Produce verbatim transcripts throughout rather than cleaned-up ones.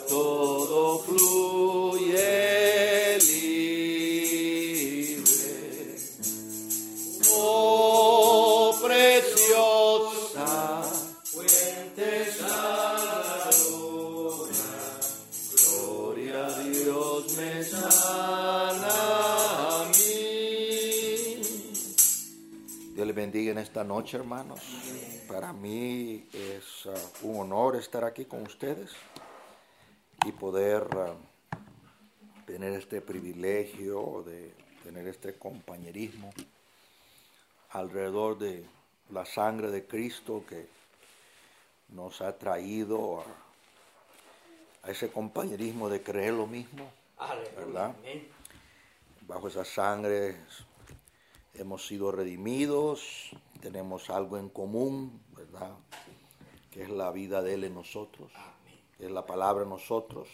todo fluye libre. Oh, preciosa fuente salvadora, gloria a Dios me sana a mí. Dios les bendiga en esta noche, hermanos. Para mí es uh, un honor estar aquí con ustedes y poder uh, tener este privilegio de tener este compañerismo alrededor de la sangre de Cristo que nos ha traído a, a ese compañerismo de creer lo mismo, ¿verdad? Bajo esa sangre hemos sido redimidos, tenemos algo en común, ¿verdad? Que es la vida de Él en nosotros, que es la palabra en nosotros,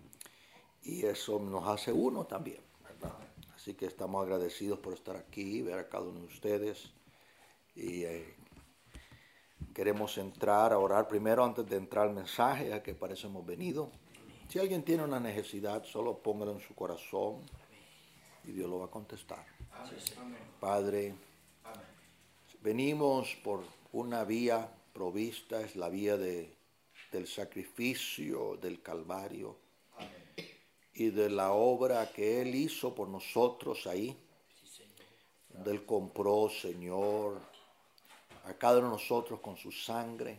y eso nos hace uno también, ¿verdad? Así que estamos agradecidos por estar aquí, ver a cada uno de ustedes, y eh, queremos entrar a orar primero antes de entrar al mensaje, ya que para eso hemos venido. Si alguien tiene una necesidad, solo póngalo en su corazón y Dios lo va a contestar. Padre, venimos por una vía provista, es la vía de, del sacrificio del Calvario y de la obra que Él hizo por nosotros ahí, donde Él compró, Señor, a cada uno de nosotros con su sangre.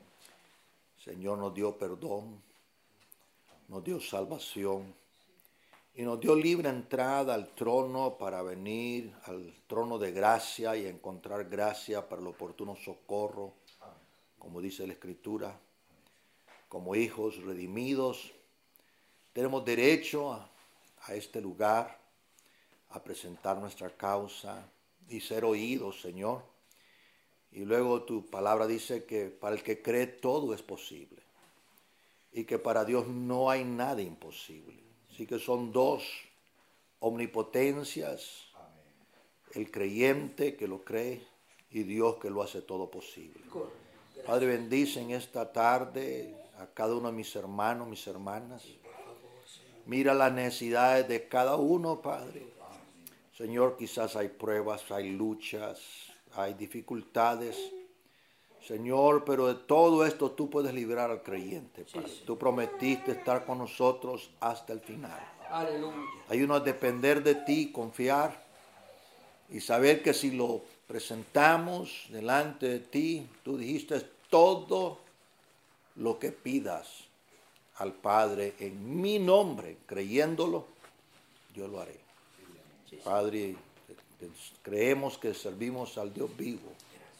Señor, nos dio perdón, nos dio salvación y nos dio libre entrada al trono para venir al trono de gracia y encontrar gracia para el oportuno socorro, como dice la Escritura. Como hijos redimidos, tenemos derecho a, a este lugar, a presentar nuestra causa y ser oídos, Señor. Y luego tu palabra dice que para el que cree todo es posible y que para Dios no hay nada imposible. Así que son dos omnipotencias, el creyente que lo cree y Dios que lo hace todo posible. Padre, bendice en esta tarde a cada uno de mis hermanos, mis hermanas. Mira las necesidades de cada uno, Padre. Señor, quizás hay pruebas, hay luchas, hay dificultades. Señor, pero de todo esto tú puedes librar al creyente, Padre. Tú prometiste estar con nosotros hasta el final. Aleluya. Ayúdanos a depender de ti, confiar y saber que si lo presentamos delante de ti, tú dijiste todo lo que pidas al Padre en mi nombre, creyéndolo, yo lo haré. Padre, creemos que servimos al Dios vivo,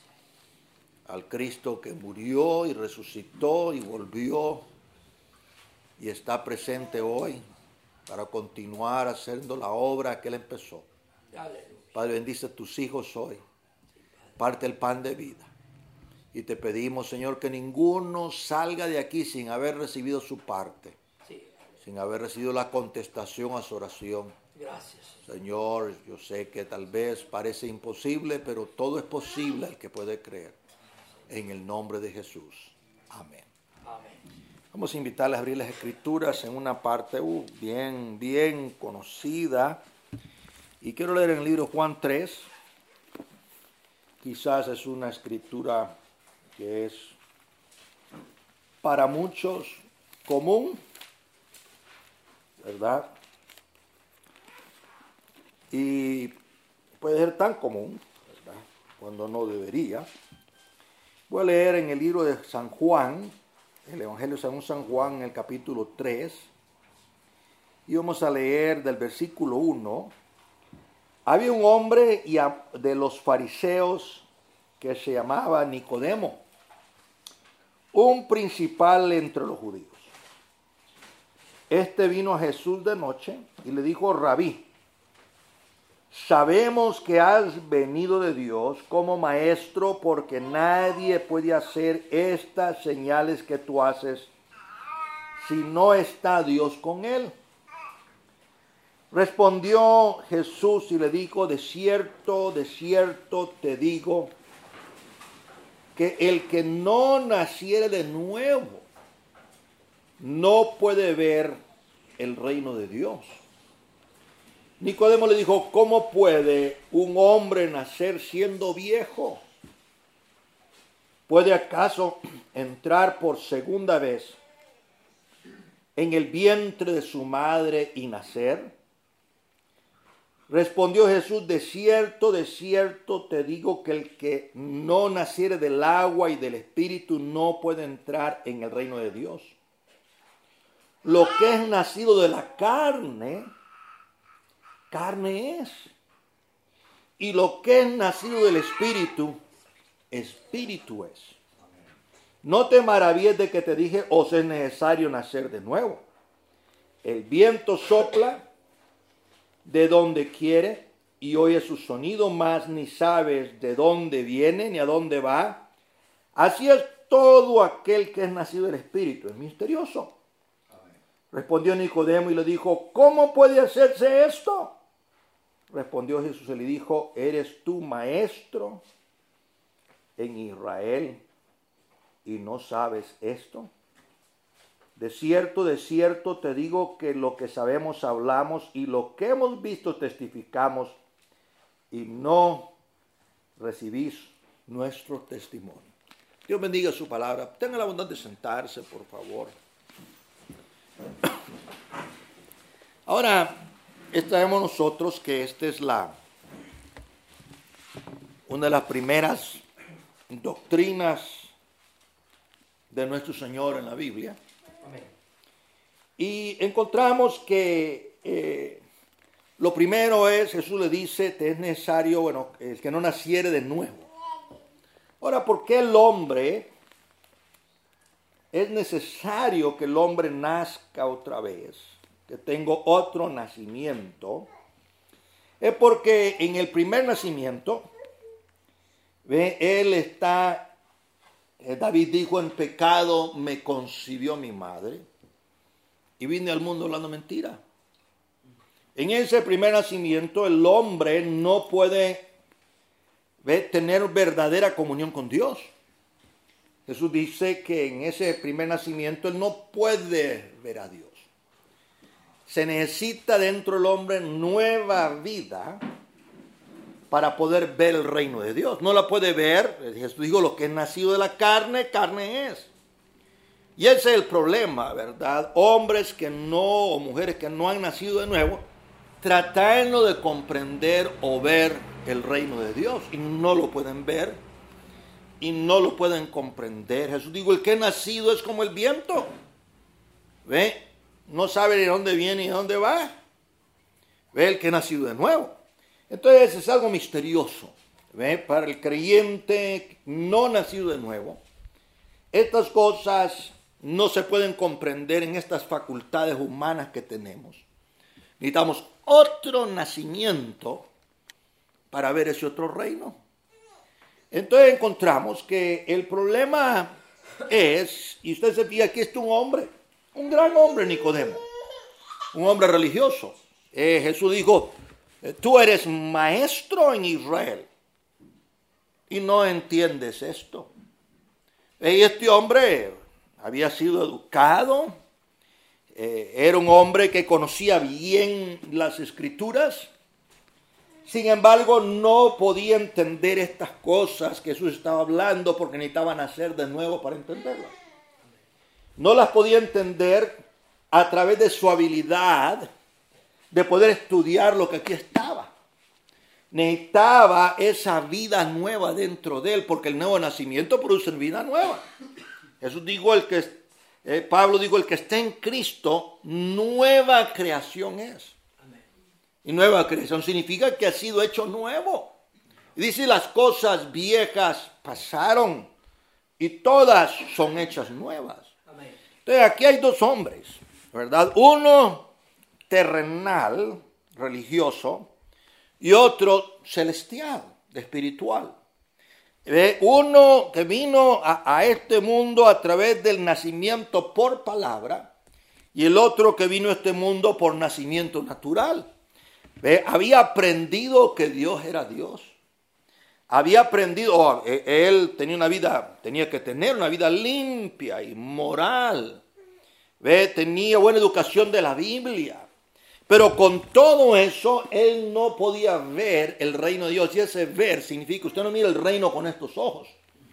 al Cristo que murió y resucitó y volvió y está presente hoy para continuar haciendo la obra que Él empezó. Padre, bendice a tus hijos hoy, parte el pan de vida. Y te pedimos, Señor, que ninguno salga de aquí sin haber recibido su parte, sin haber recibido la contestación a su oración. Gracias. Señor, yo sé que tal vez parece imposible, pero todo es posible al que puede creer. En el nombre de Jesús. Amén. Amén. Vamos a invitarles a abrir las Escrituras en una parte uh, bien, bien conocida. Y quiero leer en el libro Juan tres. Quizás es una escritura que es para muchos común, ¿verdad? Y puede ser tan común, ¿verdad?, cuando no debería. Voy a leer en el libro de San Juan, el Evangelio según San Juan, en el capítulo tres, y vamos a leer del versículo uno. Había un hombre de los fariseos que se llamaba Nicodemo, un principal entre los judíos. Este vino a Jesús de noche y le dijo: Rabí, sabemos que has venido de Dios como maestro, porque nadie puede hacer estas señales que tú haces si no está Dios con él. Respondió Jesús y le dijo: de cierto, de cierto te digo, que el que no naciere de nuevo no puede ver el reino de Dios. Nicodemo le dijo, ¿cómo puede un hombre nacer siendo viejo? ¿Puede acaso entrar por segunda vez en el vientre de su madre y nacer? Respondió Jesús, de cierto, de cierto te digo que el que no naciere del agua y del espíritu no puede entrar en el reino de Dios. Lo que es nacido de la carne, carne es. Y lo que es nacido del espíritu, espíritu es. No te maravilles de que te dije, os es necesario nacer de nuevo. El viento sopla de donde quiere y oye su sonido, mas ni sabes de dónde viene ni a dónde va. Así es todo aquel que es nacido del Espíritu, es misterioso. Amén. Respondió Nicodemo y le dijo, ¿cómo puede hacerse esto? Respondió Jesús y le dijo, ¿eres tú maestro en Israel y no sabes esto? De cierto, de cierto te digo que lo que sabemos hablamos y lo que hemos visto testificamos y no recibís nuestro testimonio. Dios bendiga su palabra. Tenga la bondad de sentarse, por favor. Ahora, sabemos nosotros que esta es la una de las primeras doctrinas de nuestro Señor en la Biblia. Y encontramos que eh, lo primero es, Jesús le dice, te es necesario, bueno, el que no naciere de nuevo. Ahora, ¿por qué el hombre, es necesario que el hombre nazca otra vez, que tenga otro nacimiento? Es porque en el primer nacimiento, ¿ve? Él está, eh, David dijo, en pecado me concibió mi madre. Y vine al mundo hablando mentira. En ese primer nacimiento el hombre no puede ¿ve? tener verdadera comunión con Dios. Jesús dice que en ese primer nacimiento él no puede ver a Dios. Se necesita dentro del hombre nueva vida para poder ver el reino de Dios. No la puede ver. Jesús dijo, lo que es nacido de la carne, carne es. Y ese es el problema, ¿verdad? Hombres que no, o mujeres que no han nacido de nuevo, tratando de comprender o ver el reino de Dios. Y no lo pueden ver, y no lo pueden comprender. Jesús dijo, el que es nacido es como el viento. ¿Ve? No sabe de dónde viene y de dónde va. Ve, el que es nacido de nuevo. Entonces es algo misterioso. ¿Ve? Para el creyente no nacido de nuevo, estas cosas no se pueden comprender en estas facultades humanas que tenemos. Necesitamos otro nacimiento para ver ese otro reino. Entonces encontramos que el problema es, y usted se fija, aquí está un hombre, un gran hombre, Nicodemo, un hombre religioso. Eh, Jesús dijo, tú eres maestro en Israel y no entiendes esto. Y este hombre había sido educado, eh, era un hombre que conocía bien las escrituras, sin embargo no podía entender estas cosas que Jesús estaba hablando porque necesitaba nacer de nuevo para entenderlas. No las podía entender a través de su habilidad de poder estudiar lo que aquí estaba. Necesitaba esa vida nueva dentro de él, porque el nuevo nacimiento produce vida nueva. Jesús dijo, el que, eh, Pablo dijo, el que está en Cristo, nueva creación es. Amén. Y nueva creación significa que ha sido hecho nuevo. Y dice, las cosas viejas pasaron y todas son hechas nuevas. Amén. Entonces aquí hay dos hombres, ¿verdad? Uno terrenal, religioso, y otro celestial, espiritual. Uno que vino a, a este mundo a través del nacimiento por palabra, y el otro que vino a este mundo por nacimiento natural. ¿Ve? Había aprendido que Dios era Dios. Había aprendido, oh, él tenía una vida, tenía que tener una vida limpia y moral. ¿Ve? Tenía buena educación de la Biblia. Pero con todo eso, él no podía ver el reino de Dios. Y ese ver significa, usted no mira el reino con estos ojos.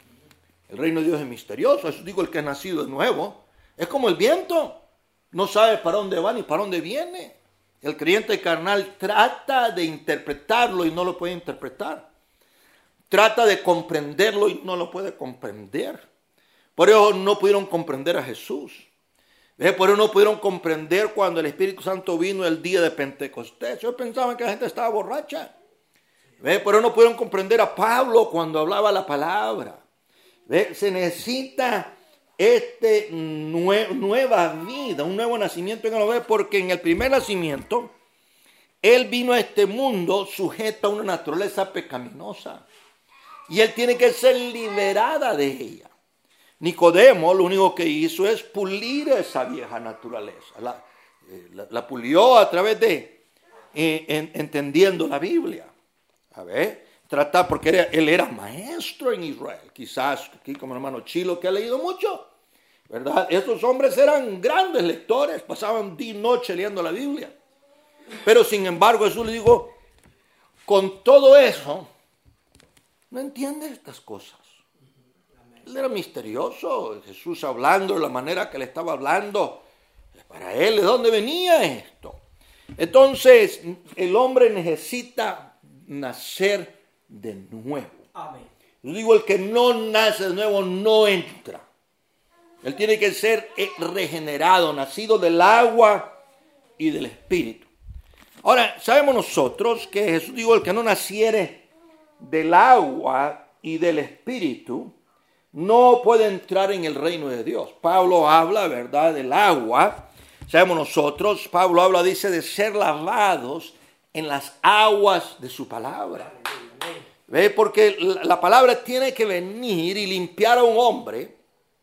El reino de Dios es misterioso. Eso digo, el que es nacido de nuevo. Es como el viento. No sabe para dónde va ni para dónde viene. El creyente carnal trata de interpretarlo y no lo puede interpretar. Trata de comprenderlo y no lo puede comprender. Por eso no pudieron comprender a Jesús. ¿Ve? Por eso no pudieron comprender cuando el Espíritu Santo vino el día de Pentecostés. Ellos pensaban que la gente estaba borracha. ¿Ve? Por eso no pudieron comprender a Pablo cuando hablaba la palabra. ¿Ve? Se necesita este nue- nueva vida, un nuevo nacimiento en el hombre, porque en el primer nacimiento él vino a este mundo sujeto a una naturaleza pecaminosa y él tiene que ser liberada de ella. Nicodemo lo único que hizo es pulir esa vieja naturaleza, la, eh, la, la pulió a través de eh, en, entendiendo la Biblia. A ver, tratar, porque era, él era maestro en Israel, quizás aquí como el hermano Chilo que ha leído mucho, ¿verdad? Estos hombres eran grandes lectores, pasaban día y noche leyendo la Biblia. Pero sin embargo Jesús le dijo, con todo eso, no entiende estas cosas. Él era misterioso, Jesús hablando de la manera que le estaba hablando, para él, ¿de dónde venía esto? Entonces, el hombre necesita nacer de nuevo. Amén. Yo digo, el que no nace de nuevo no entra. Él tiene que ser regenerado, nacido del agua y del Espíritu. Ahora, sabemos nosotros que Jesús dijo, el que no naciere del agua y del Espíritu, no puede entrar en el reino de Dios. Pablo habla, ¿verdad?, del agua. Sabemos nosotros, Pablo habla, dice, de ser lavados en las aguas de su palabra. ¿Ve? Porque la palabra tiene que venir y limpiar a un hombre.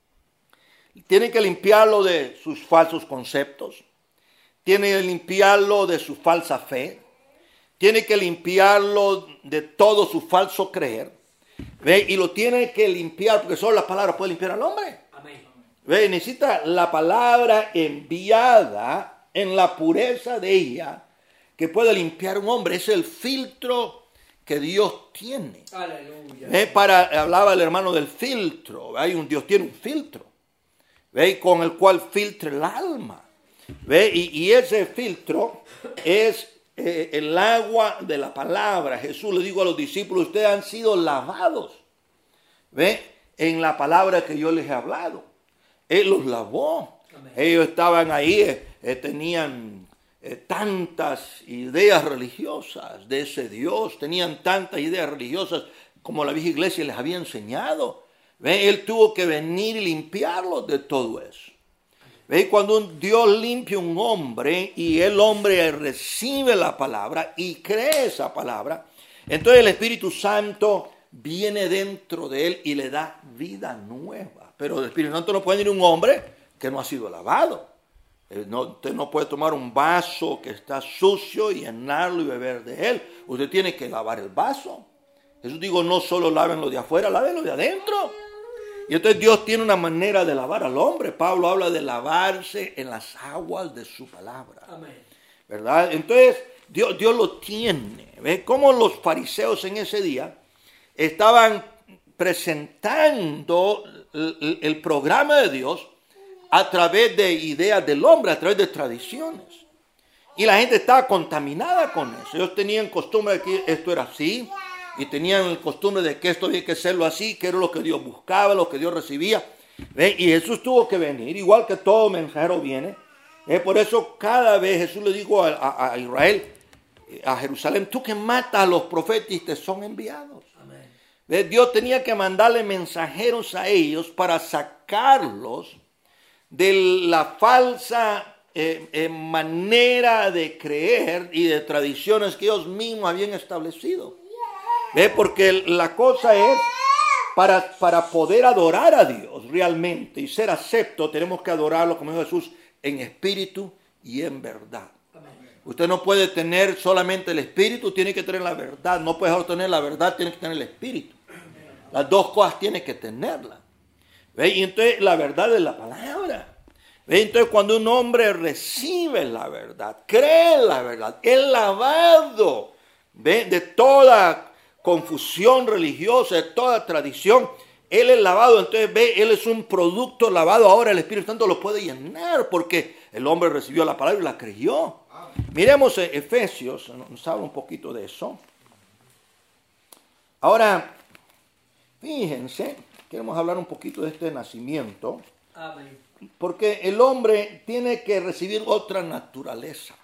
Tiene que limpiarlo de sus falsos conceptos. Tiene que limpiarlo de su falsa fe. Tiene que limpiarlo de todo su falso creer. ¿Ve? Y lo tiene que limpiar, porque solo la palabra puede limpiar al hombre. Amén. ¿Ve? Necesita la palabra enviada en la pureza de ella, que puede limpiar a un hombre. Es el filtro que Dios tiene. Aleluya. ¿Ve? Para, hablaba el hermano del filtro. Hay un, Dios tiene un filtro, ¿ve? Con el cual filtra el alma. ¿Ve? Y, y ese filtro es Eh, el agua de la palabra. Jesús le dijo a los discípulos, ustedes han sido lavados, ¿ve? En la palabra que yo les he hablado. Él los lavó. Amén. Ellos estaban ahí, eh, eh, tenían eh, tantas ideas religiosas de ese Dios, tenían tantas ideas religiosas como la vieja iglesia les había enseñado. ¿Ve? Él tuvo que venir y limpiarlos de todo eso. ¿Ve? Cuando un Dios limpia un hombre y el hombre recibe la palabra y cree esa palabra, entonces el Espíritu Santo viene dentro de él y le da vida nueva. Pero el Espíritu Santo no puede ir un hombre que no ha sido lavado. No, usted no puede tomar un vaso que está sucio y llenarlo y beber de él. Usted tiene que lavar el vaso. Jesús dijo, no solo lávenlo de afuera, lávenlo de adentro. Y entonces Dios tiene una manera de lavar al hombre. Pablo habla de lavarse en las aguas de su palabra. Amén. ¿Verdad? Entonces Dios, Dios lo tiene. ¿Ve? Como los fariseos en ese día estaban presentando el, el programa de Dios a través de ideas del hombre, a través de tradiciones. Y la gente estaba contaminada con eso. Ellos tenían costumbre de que esto era así. Y tenían el costumbre de que esto había que hacerlo así, que era lo que Dios buscaba, lo que Dios recibía. ¿Ve? Y Jesús tuvo que venir, igual que todo mensajero viene. ¿Ve? Por eso cada vez Jesús le dijo a, a, a Israel, a Jerusalén, tú que matas a los profetas y te son enviados. Amén. ¿Ve? Dios tenía que mandarle mensajeros a ellos para sacarlos de la falsa eh, eh, manera de creer y de tradiciones que ellos mismos habían establecido. ¿Ve? Porque la cosa es, para, para poder adorar a Dios realmente y ser acepto, tenemos que adorarlo, como dijo Jesús, en espíritu y en verdad. Amén. Usted no puede tener solamente el espíritu, tiene que tener la verdad. No puede solo tener la verdad, tiene que tener el espíritu. Las dos cosas tiene que tenerla. ¿Ve? Y entonces la verdad es la palabra. Entonces cuando un hombre recibe la verdad, cree la verdad, es lavado, ¿ve?, de toda confusión religiosa, de toda tradición, él es lavado. Entonces ve, él es un producto lavado. Ahora el Espíritu Santo lo puede llenar porque el hombre recibió la palabra y la creyó. Miremos Efesios, nos habla un poquito de eso. Ahora, fíjense, queremos hablar un poquito de este nacimiento. Amén. Porque el hombre tiene que recibir otra naturaleza,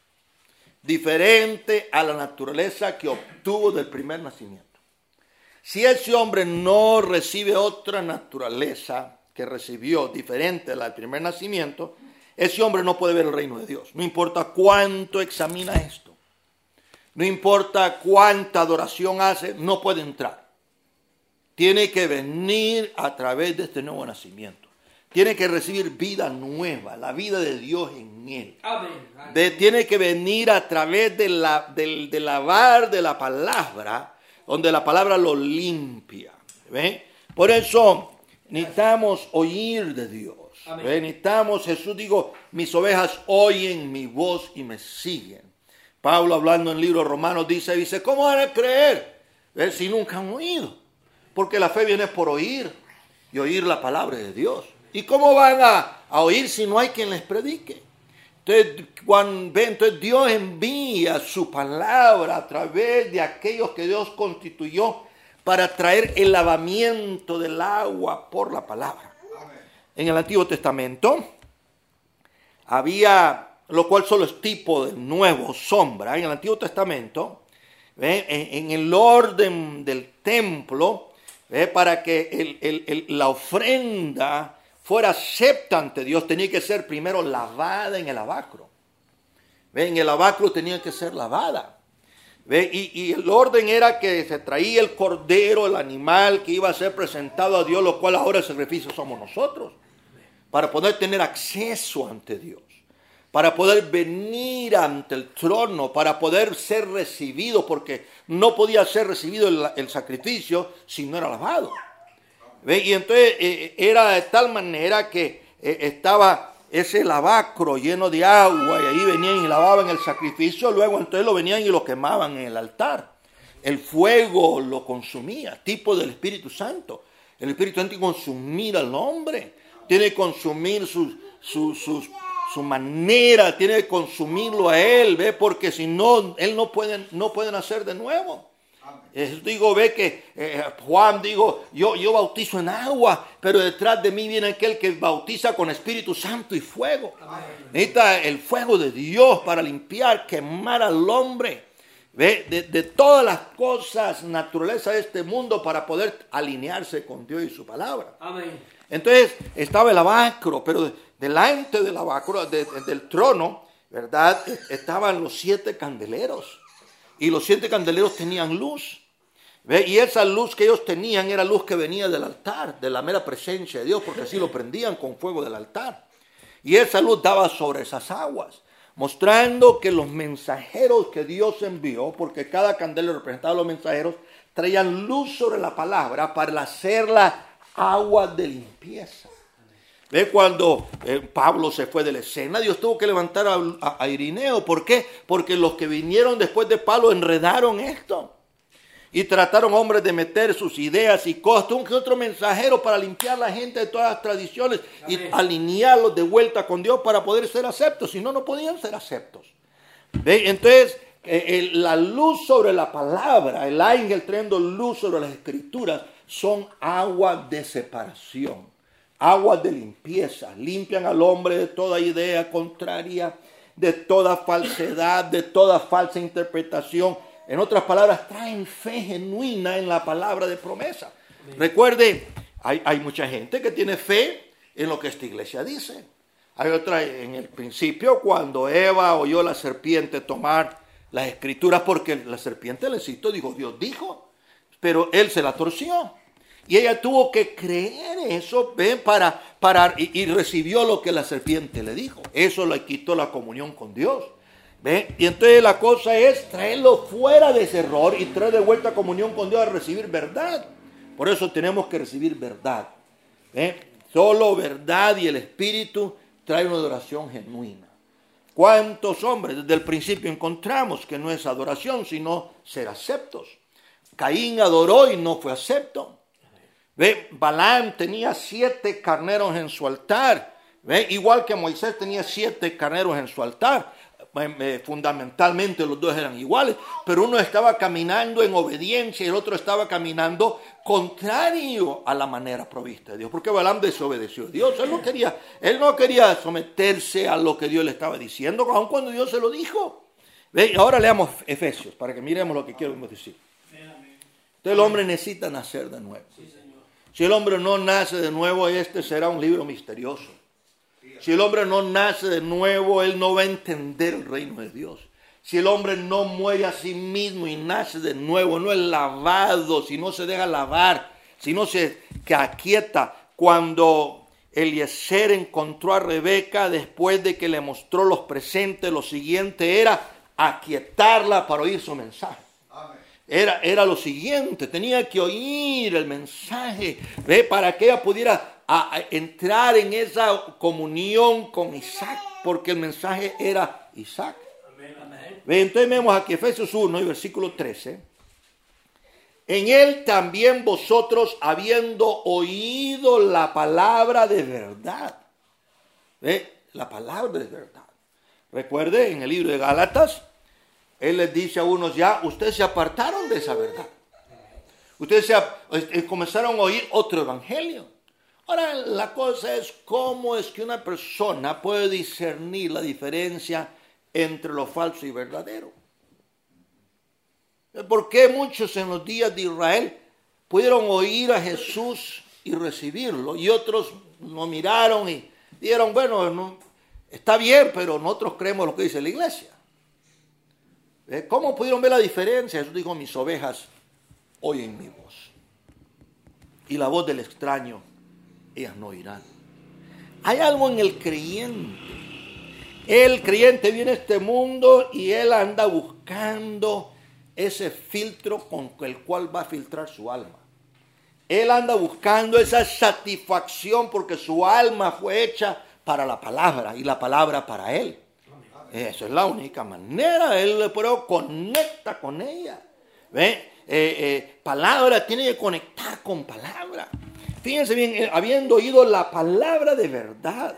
diferente a la naturaleza que obtuvo del primer nacimiento. Si ese hombre no recibe otra naturaleza que recibió diferente a la del primer nacimiento, ese hombre no puede ver el reino de Dios. No importa cuánto examina esto, no importa cuánta adoración hace, no puede entrar. Tiene que venir a través de este nuevo nacimiento. Tiene que recibir vida nueva, la vida de Dios en él. Amén. De, tiene que venir a través de la, del, del lavar de la palabra, donde la palabra lo limpia. ¿Ve? Por eso necesitamos oír de Dios. ¿Ve? Necesitamos, Jesús dijo, mis ovejas oyen mi voz y me siguen. Pablo, hablando en el libro de Romanos, dice, dice, ¿cómo van a creer? ¿Ve? Si nunca han oído. Porque la fe viene por oír y oír la palabra de Dios. ¿Y cómo van a, a oír si no hay quien les predique? Entonces, cuando, entonces Dios envía su palabra a través de aquellos que Dios constituyó para traer el lavamiento del agua por la palabra. Amén. En el Antiguo Testamento había, lo cual solo es tipo de nuevo, sombra. En el Antiguo Testamento, ¿ve?, en, en el orden del templo, ¿ve?, para que el, el, el, la ofrenda fuera acepta ante Dios, tenía que ser primero lavada en el lavacro. ¿Ve? En el lavacro tenía que ser lavada. ¿Ve? Y, y el orden era que se traía el cordero, el animal que iba a ser presentado a Dios, lo cual ahora el sacrificio somos nosotros, para poder tener acceso ante Dios, para poder venir ante el trono, para poder ser recibido, porque no podía ser recibido el, el sacrificio si no era lavado. ¿Ve? Y entonces eh, era de tal manera que eh, estaba ese lavacro lleno de agua y ahí venían y lavaban el sacrificio, luego entonces lo venían y lo quemaban en el altar. El fuego lo consumía, tipo del Espíritu Santo. El Espíritu Santo tiene que consumir al hombre, tiene que consumir sus, sus, sus, su manera, tiene que consumirlo a él, ¿ve? Porque si no, él no puede, no puede nacer de nuevo. Eh, digo, ve que eh, Juan dijo, yo, yo bautizo en agua, pero detrás de mí viene aquel que bautiza con Espíritu Santo y fuego. Amén. Necesita el fuego de Dios para limpiar, quemar al hombre, ¿ve?, de, de todas las cosas, naturaleza de este mundo, para poder alinearse con Dios y su palabra. Amén. Entonces estaba el lavacro, pero de, delante del lavacro, de, de, del trono, ¿verdad?, estaban los siete candeleros. Y los siete candeleros tenían luz. ¿Ve? Y esa luz que ellos tenían era luz que venía del altar, de la mera presencia de Dios, porque así lo prendían con fuego del altar. Y esa luz daba sobre esas aguas, mostrando que los mensajeros que Dios envió, porque cada candelero representaba a los mensajeros, traían luz sobre la palabra para hacerla agua de limpieza. ¿Ve? Cuando eh, Pablo se fue de la escena, Dios tuvo que levantar a, a, a Irineo. ¿Por qué? Porque los que vinieron después de Pablo enredaron esto. Y trataron, hombres, de meter sus ideas y cosas. Un que otro mensajero para limpiar a la gente de todas las tradiciones. Amén. Y alinearlos de vuelta con Dios para poder ser aceptos. Si no, no podían ser aceptos. ¿Ve? Entonces, eh, eh, la luz sobre la palabra, el ángel trayendo luz sobre las escrituras, son aguas de separación. Aguas de limpieza, limpian al hombre de toda idea contraria, de toda falsedad, de toda falsa interpretación. En otras palabras, traen fe genuina en la palabra de promesa. Amén. Recuerde, hay, hay mucha gente que tiene fe en lo que esta iglesia dice. Hay otra, en el principio, cuando Eva oyó a la serpiente tomar las escrituras, porque la serpiente le citó, dijo, Dios dijo, pero él se la torció. Y ella tuvo que creer eso, ¿ven? Para, para, y, y recibió lo que la serpiente le dijo. Eso le quitó la comunión con Dios. ¿Ven? Y entonces la cosa es traerlo fuera de ese error y traer de vuelta comunión con Dios a recibir verdad. Por eso tenemos que recibir verdad. ¿Ven? Solo verdad y el Espíritu trae una adoración genuina. ¿Cuántos hombres desde el principio encontramos que no es adoración, sino ser aceptos? Caín adoró y no fue acepto. ¿Ve? Balaam tenía siete carneros en su altar. ¿Ve? Igual que Moisés tenía siete carneros en su altar. Eh, fundamentalmente los dos eran iguales, pero uno estaba caminando en obediencia y el otro estaba caminando contrario a la manera provista de Dios, porque Balaam desobedeció a Dios. Él no quería, él no quería someterse a lo que Dios le estaba diciendo, aun cuando Dios se lo dijo. ¿Ve? Ahora leamos Efesios para que miremos lo que quiero decir. Entonces el hombre necesita nacer de nuevo. Si el hombre no nace de nuevo, este será un libro misterioso. Si el hombre no nace de nuevo, él no va a entender el reino de Dios. Si el hombre no muere a sí mismo y nace de nuevo, no es lavado, si no se deja lavar, si no se que aquieta. Cuando Eliezer encontró a Rebeca, después de que le mostró los presentes, lo siguiente era aquietarla para oír su mensaje. Era, era lo siguiente, tenía que oír el mensaje, ¿ve? Para que ella pudiera a, a entrar en esa comunión con Isaac, porque el mensaje era Isaac. Amén, amén. ¿Ve? Entonces vemos aquí Efesios uno y versículo trece. En él también vosotros, habiendo oído la palabra de verdad. ¿Ve? La palabra de verdad. Recuerde, en el libro de Gálatas, él les dice a unos ya, ustedes se apartaron de esa verdad. Ustedes se, eh, comenzaron a oír otro evangelio. Ahora, la cosa es cómo es que una persona puede discernir la diferencia entre lo falso y verdadero. ¿Por qué muchos en los días de Israel pudieron oír a Jesús y recibirlo? Y otros lo miraron y dijeron, bueno, no, está bien, pero nosotros creemos lo que dice la iglesia. ¿Cómo pudieron ver la diferencia? Jesús dijo, mis ovejas oyen mi voz. Y la voz del extraño, ellas no oirán. Hay algo en el creyente. El creyente viene a este mundo y él anda buscando ese filtro con el cual va a filtrar su alma. Él anda buscando esa satisfacción porque su alma fue hecha para la palabra y la palabra para él. Esa es la única manera. Él pero conecta con ella. ¿Ve? Eh, eh, palabra tiene que conectar con palabra. Fíjense bien, eh, habiendo oído la palabra de verdad,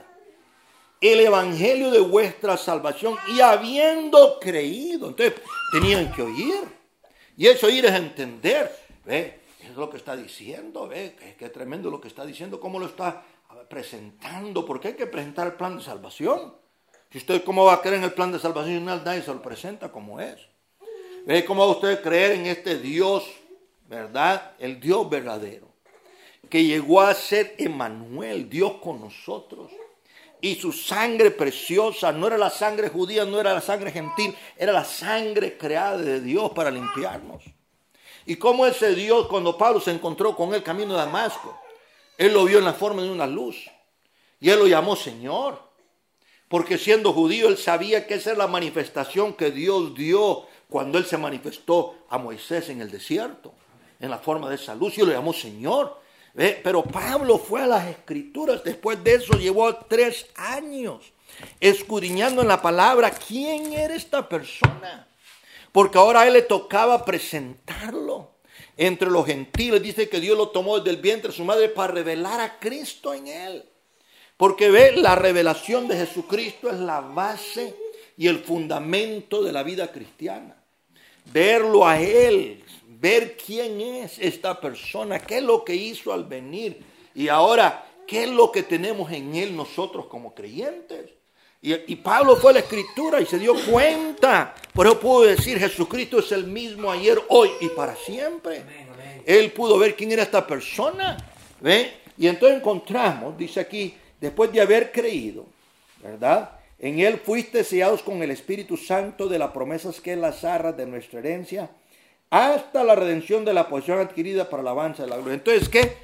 el evangelio de vuestra salvación y habiendo creído. Entonces tenían que oír. Y eso oír es entender. ¿Ve? Es lo que está diciendo. ¿Ve? Qué, qué tremendo lo que está diciendo. Cómo lo está presentando. Porque hay que presentar el plan de salvación. Si usted, ¿cómo va a creer en el plan de salvación? Nadie se lo presenta como es. ¿Ve? ¿Cómo va usted a creer en este Dios, verdad? El Dios verdadero. Que llegó a ser Emmanuel, Dios con nosotros. Y su sangre preciosa, no era la sangre judía, no era la sangre gentil, era la sangre creada de Dios para limpiarnos. Y cómo ese Dios, cuando Pablo se encontró con él camino de Damasco, él lo vio en la forma de una luz. Y él lo llamó Señor. Porque siendo judío, él sabía que esa es la manifestación que Dios dio cuando él se manifestó a Moisés en el desierto, en la forma de esa luz, y lo llamó Señor. ¿Ve? Pero Pablo fue a las Escrituras, después de eso llevó tres años escudriñando en la palabra quién era esta persona. Porque ahora a él le tocaba presentarlo entre los gentiles. Dice que Dios lo tomó desde el vientre de su madre para revelar a Cristo en él. Porque ve, la revelación de Jesucristo es la base y el fundamento de la vida cristiana. Verlo a Él, ver quién es esta persona, qué es lo que hizo al venir. Y ahora, qué es lo que tenemos en Él nosotros como creyentes. Y, y Pablo fue a la Escritura y se dio cuenta. Por eso pudo decir, Jesucristo es el mismo ayer, hoy y para siempre. Amén, amén. Él pudo ver quién era esta persona. ¿Ve? Y entonces encontramos, dice aquí, después de haber creído, ¿verdad? En él fuiste sellados con el Espíritu Santo de las promesas que es las arras de nuestra herencia, hasta la redención de la posesión adquirida para la alabanza de la gloria. Entonces, ¿qué?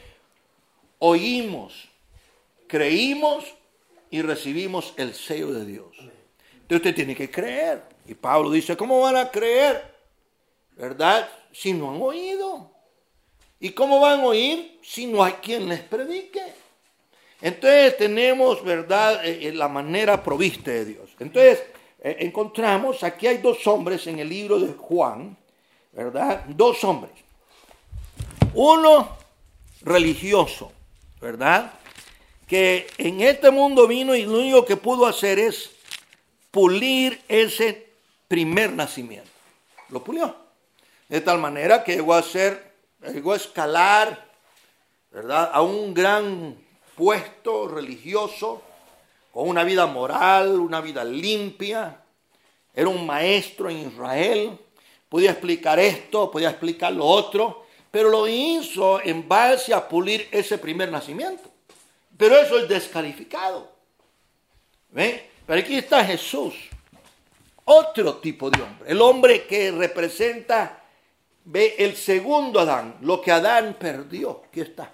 Oímos, creímos y recibimos el sello de Dios. Entonces usted tiene que creer. Y Pablo dice, ¿cómo van a creer? ¿Verdad? Si no han oído. ¿Y cómo van a oír si no hay quien les predique? Entonces tenemos, ¿verdad?, eh, la manera provista de Dios. Entonces eh, encontramos, aquí hay dos hombres en el libro de Juan, ¿verdad? Dos hombres. Uno religioso, ¿verdad?, que en este mundo vino y lo único que pudo hacer es pulir ese primer nacimiento. Lo pulió. De tal manera que llegó a ser, llegó a escalar, ¿verdad?, a un gran puesto religioso, con una vida moral, una vida limpia. Era un maestro en Israel. Podía explicar esto, podía explicar lo otro, pero lo hizo en base a pulir ese primer nacimiento. Pero eso es descalificado. ¿Ven? Pero aquí está Jesús, otro tipo de hombre, el hombre que representa, ve, el segundo Adán, lo que Adán perdió. Aquí está.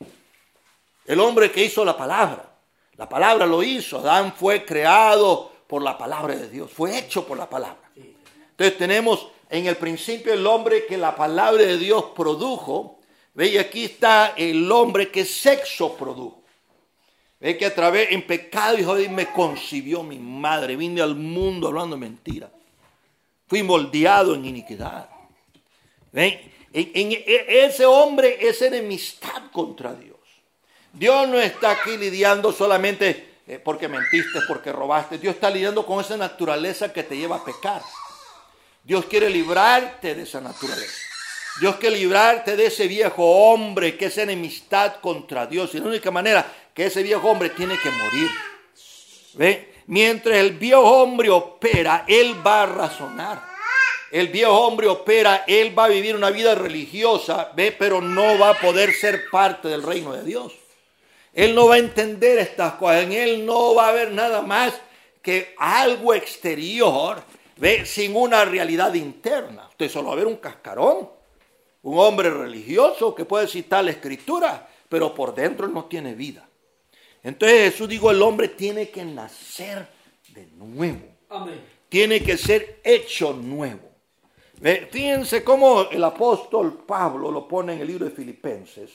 El hombre que hizo la palabra. La palabra lo hizo. Adán fue creado por la palabra de Dios. Fue hecho por la palabra. Entonces tenemos en el principio el hombre que la palabra de Dios produjo. ¿Ve? Y aquí está el hombre que sexo produjo. Ve que a través, en pecado, hijo de Dios, me concibió mi madre. Vine al mundo hablando mentira. Fui moldeado en iniquidad. ¿Ve? En, en, en, ese hombre es enemistad contra Dios. Dios no está aquí lidiando solamente eh, porque mentiste, porque robaste. Dios está lidiando con esa naturaleza que te lleva a pecar. Dios quiere librarte de esa naturaleza. Dios quiere librarte de ese viejo hombre que es enemistad contra Dios. Y la única manera que ese viejo hombre tiene que morir. ¿Ve? Mientras el viejo hombre opera, él va a razonar. El viejo hombre opera, él va a vivir una vida religiosa, ¿ve? Pero no va a poder ser parte del reino de Dios. Él no va a entender estas cosas. En él no va a haber nada más que algo exterior, ¿ve? Sin una realidad interna. Usted solo va a ver un cascarón. Un hombre religioso que puede citar la escritura, pero por dentro no tiene vida. Entonces Jesús dijo, el hombre tiene que nacer de nuevo. Amén. Tiene que ser hecho nuevo. ¿Ve? Fíjense cómo el apóstol Pablo lo pone en el libro de Filipenses.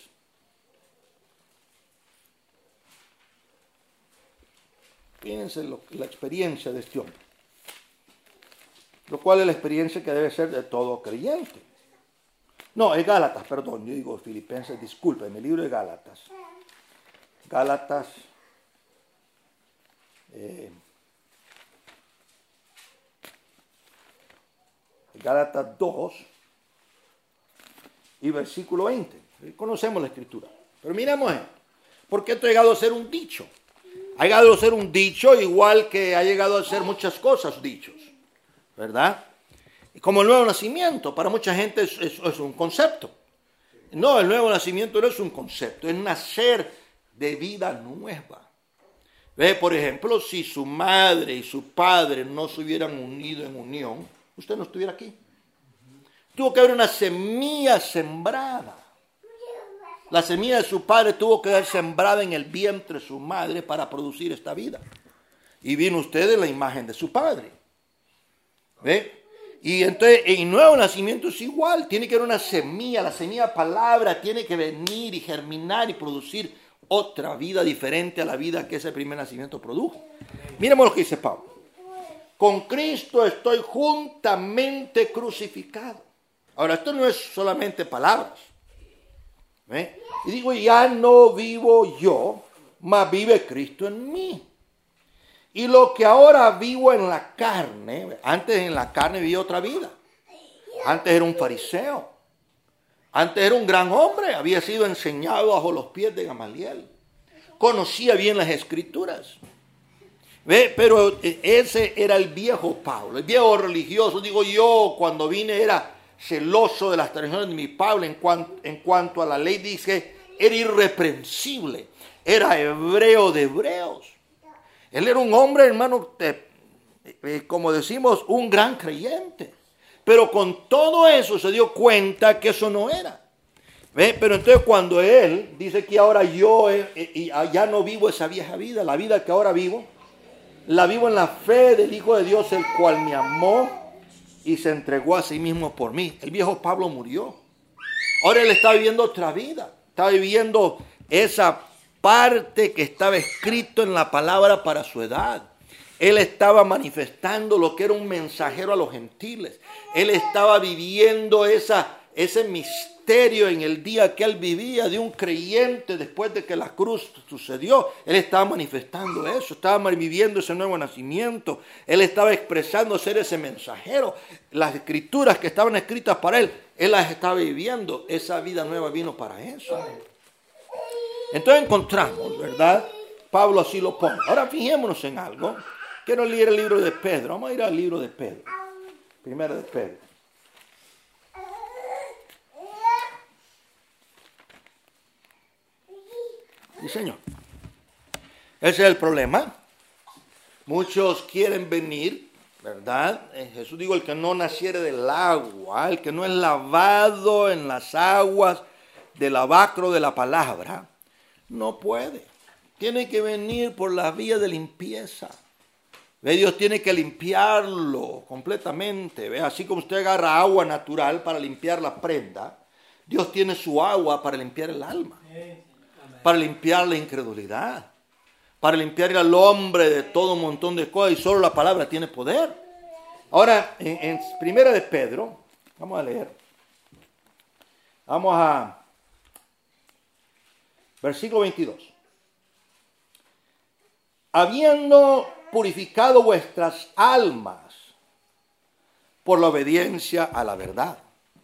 Fíjense lo, la experiencia de este hombre. Lo cual es la experiencia que debe ser de todo creyente. No, es Gálatas, perdón, yo digo Filipenses, disculpen, el libro de Gálatas. Gálatas, eh, Gálatas dos y versículo veinte. Conocemos la escritura, pero miremos esto, porque esto ha llegado a ser un dicho. Ha llegado a ser un dicho igual que ha llegado a ser muchas cosas dichos, ¿verdad? Como el nuevo nacimiento, para mucha gente es, es, es un concepto. No, el nuevo nacimiento no es un concepto, es nacer de vida nueva. Ve, por ejemplo, si su madre y su padre no se hubieran unido en unión, usted no estuviera aquí. Tuvo que haber una semilla sembrada. La semilla de su padre tuvo que ser sembrada en el vientre de su madre para producir esta vida. Y vino usted en la imagen de su padre. ¿Ve? Y entonces el nuevo nacimiento es igual, tiene que haber una semilla, la semilla palabra tiene que venir y germinar y producir otra vida diferente a la vida que ese primer nacimiento produjo. Miremos lo que dice Pablo. Con Cristo estoy juntamente crucificado. Ahora, esto no es solamente palabras. ¿Ve? Y digo, ya no vivo yo, mas vive Cristo en mí. Y lo que ahora vivo en la carne, antes en la carne vivía otra vida. Antes era un fariseo. Antes era un gran hombre. Había sido enseñado bajo los pies de Gamaliel. Conocía bien las escrituras. ¿Ve? Pero ese era el viejo Pablo, el viejo religioso. Digo, yo cuando vine era celoso de las tradiciones de mi Pablo. En cuanto, en cuanto a la ley, dice, era irreprensible. Era hebreo de hebreos. Él era un hombre, hermano, eh, eh, como decimos, un gran creyente. Pero con todo eso se dio cuenta que eso no era. ¿Ve? Pero entonces cuando él dice que ahora yo eh, eh, ya no vivo esa vieja vida, la vida que ahora vivo, la vivo en la fe del Hijo de Dios, el cual me amó y se entregó a sí mismo por mí. El viejo Pablo murió. Ahora él está viviendo otra vida. Está viviendo esa parte que estaba escrito en la palabra para su edad. Él estaba manifestando lo que era un mensajero a los gentiles. Él estaba viviendo esa, ese misterio en el día que él vivía de un creyente después de que la cruz sucedió. Él estaba manifestando eso, estaba viviendo ese nuevo nacimiento. Él estaba expresando ser ese mensajero. Las escrituras que estaban escritas para él, él las estaba viviendo. Esa vida nueva vino para eso. Entonces encontramos, ¿verdad? Pablo así lo pone. Ahora fijémonos en algo. Quiero leer el libro de Pedro. Vamos a ir al libro de Pedro. Primero de Pedro. Sí, señor. Ese es el problema. Muchos quieren venir, ¿verdad? Jesús dijo, el que no naciere del agua, el que no es lavado en las aguas del lavacro de la palabra, no puede. Tiene que venir por la vía de limpieza. ¿Ve? Dios tiene que limpiarlo completamente. ¿Ve? Así como usted agarra agua natural para limpiar la prenda, Dios tiene su agua para limpiar el alma, para limpiar la incredulidad, para limpiar al hombre de todo un montón de cosas, y solo la palabra tiene poder. Ahora, en, en Primera de Pedro, vamos a leer, vamos a versículo veintidós. Habiendo purificado vuestras almas por la obediencia a la verdad.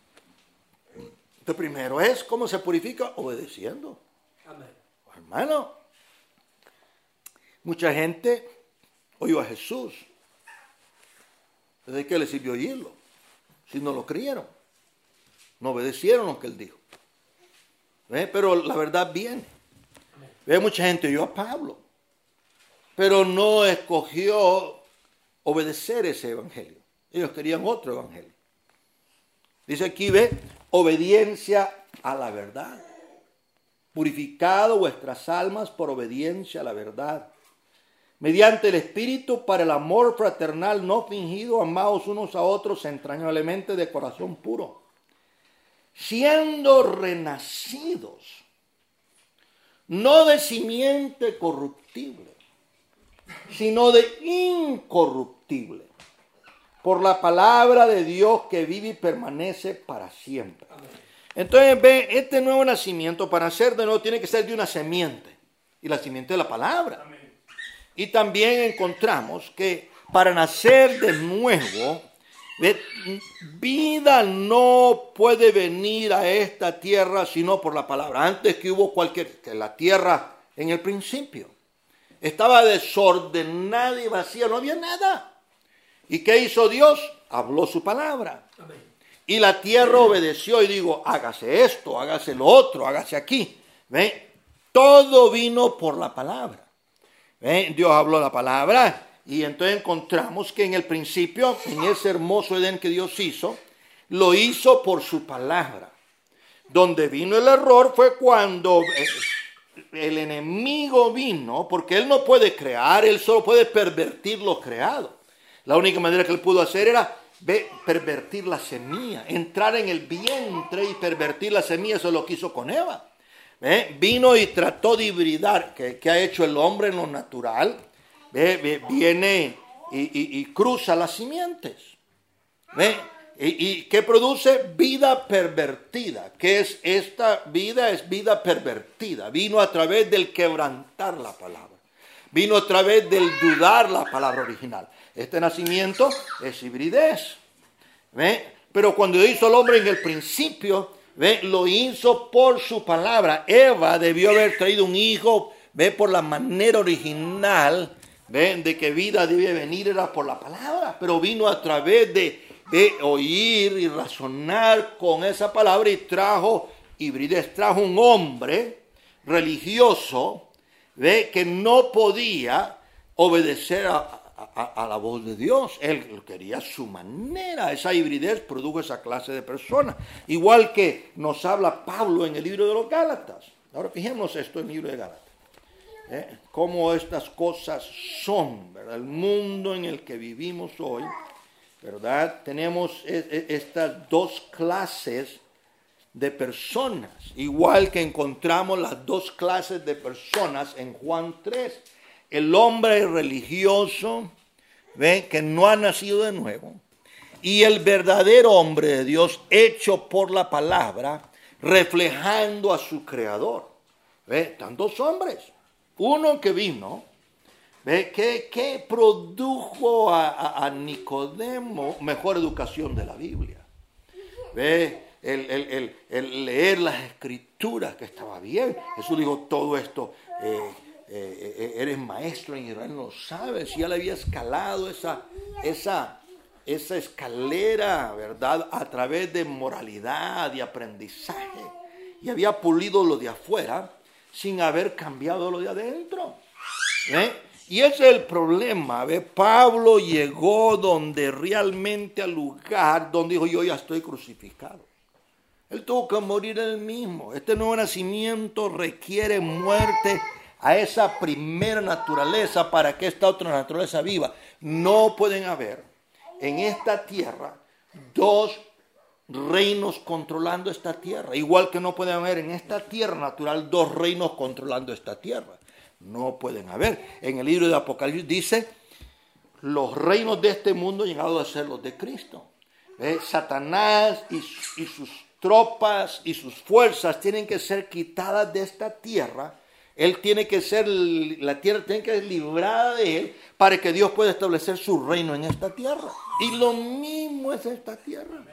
Lo primero es, ¿cómo se purifica? Obedeciendo. Amén. Hermano, mucha gente oyó a Jesús. ¿Desde qué le sirvió oírlo? Si no lo creyeron, no obedecieron lo que él dijo. ¿Ve? Pero la verdad viene. ¿Ve? Mucha gente oyó a Pablo, pero no escogió obedecer ese evangelio. Ellos querían otro evangelio. Dice aquí, ve, obediencia a la verdad. Purificado vuestras almas por obediencia a la verdad. Mediante el Espíritu para el amor fraternal no fingido, amados unos a otros entrañablemente de corazón puro. Siendo renacidos, no de simiente corruptible, sino de incorruptible, por la palabra de Dios que vive y permanece para siempre. Amén. Entonces, ve, este nuevo nacimiento, para ser de nuevo, tiene que ser de una simiente, y la simiente es la palabra. Amén. Y también encontramos que para nacer de nuevo, ve, vida no puede venir a esta tierra sino por la palabra. Antes que hubo cualquier, que la tierra en el principio estaba desordenada y vacía, no había nada. ¿Y qué hizo Dios? Habló su palabra. Amén. Y la tierra obedeció y digo, hágase esto, hágase lo otro, hágase aquí. ¿Ve? Todo vino por la palabra. ¿Ve? Dios habló la palabra y entonces encontramos que en el principio, en ese hermoso Edén que Dios hizo, lo hizo por su palabra. Donde vino el error fue cuando el enemigo vino, porque él no puede crear, él solo puede pervertir lo creado. La única manera que él pudo hacer era ve, pervertir la semilla, entrar en el vientre y pervertir la semilla. Eso lo quiso con Eva. ¿Ve? Vino y trató de hibridar, que, que ha hecho el hombre en lo natural. ¿Ve? Ve, viene y, y, y cruza las simientes. ¿Ve? Y, y ¿qué produce? Vida pervertida. ¿Qué es esta vida? Es vida pervertida. Vino a través del quebrantar la palabra. Vino a través del dudar la palabra original. Este nacimiento es hibridez. ¿Ve? Pero cuando hizo el hombre en el principio, ¿ve? Lo hizo por su palabra. Eva debió haber traído un hijo, ¿ve? Por la manera original, ¿ve? De que vida debía venir era por la palabra. Pero vino a través de, de oír y razonar con esa palabra y trajo hibridez. Trajo un hombre religioso, ¿ve? Que no podía obedecer a A, a la voz de Dios. Él quería su manera. Esa hibridez produjo esa clase de persona. Igual que nos habla Pablo en el libro de los Gálatas. Ahora fijémonos esto en el libro de Gálatas. ¿Eh? Cómo estas cosas son, ¿verdad? El mundo en el que vivimos hoy, ¿verdad? Tenemos e, e, estas dos clases de personas, igual que encontramos las dos clases de personas en Juan tres. El hombre religioso, ¿ve?, que no ha nacido de nuevo, y el verdadero hombre de Dios hecho por la palabra, reflejando a su creador. ¿Ve? Están dos hombres. Uno que vino, ¿ve?, que, que produjo a, a, a Nicodemo mejor educación de la Biblia. ¿Ve? El, el, el, el leer las escrituras, que estaba bien. Jesús dijo, todo esto, eh, eh, eh, eres maestro en Israel, no lo sabes. Ya le había escalado esa, esa, esa escalera, ¿verdad?, a través de moralidad y aprendizaje. Y había pulido lo de afuera sin haber cambiado lo de adentro. ¿Eh? Y ese es el problema. ¿Ve? Pablo llegó donde realmente al lugar donde dijo, yo ya estoy crucificado. Él tuvo que morir él mismo. Este nuevo nacimiento requiere muerte a esa primera naturaleza para que esta otra naturaleza viva. No pueden haber en esta tierra dos reinos controlando esta tierra. Igual que no pueden haber en esta tierra natural dos reinos controlando esta tierra. No pueden haber. En el libro de Apocalipsis dice, los reinos de este mundo han llegado a ser los de Cristo. ¿Eh? Satanás y, y sus tropas y sus fuerzas tienen que ser quitadas de esta tierra. Él tiene que ser, la tierra tiene que ser librada de él para que Dios pueda establecer su reino en esta tierra. Y lo mismo es esta tierra.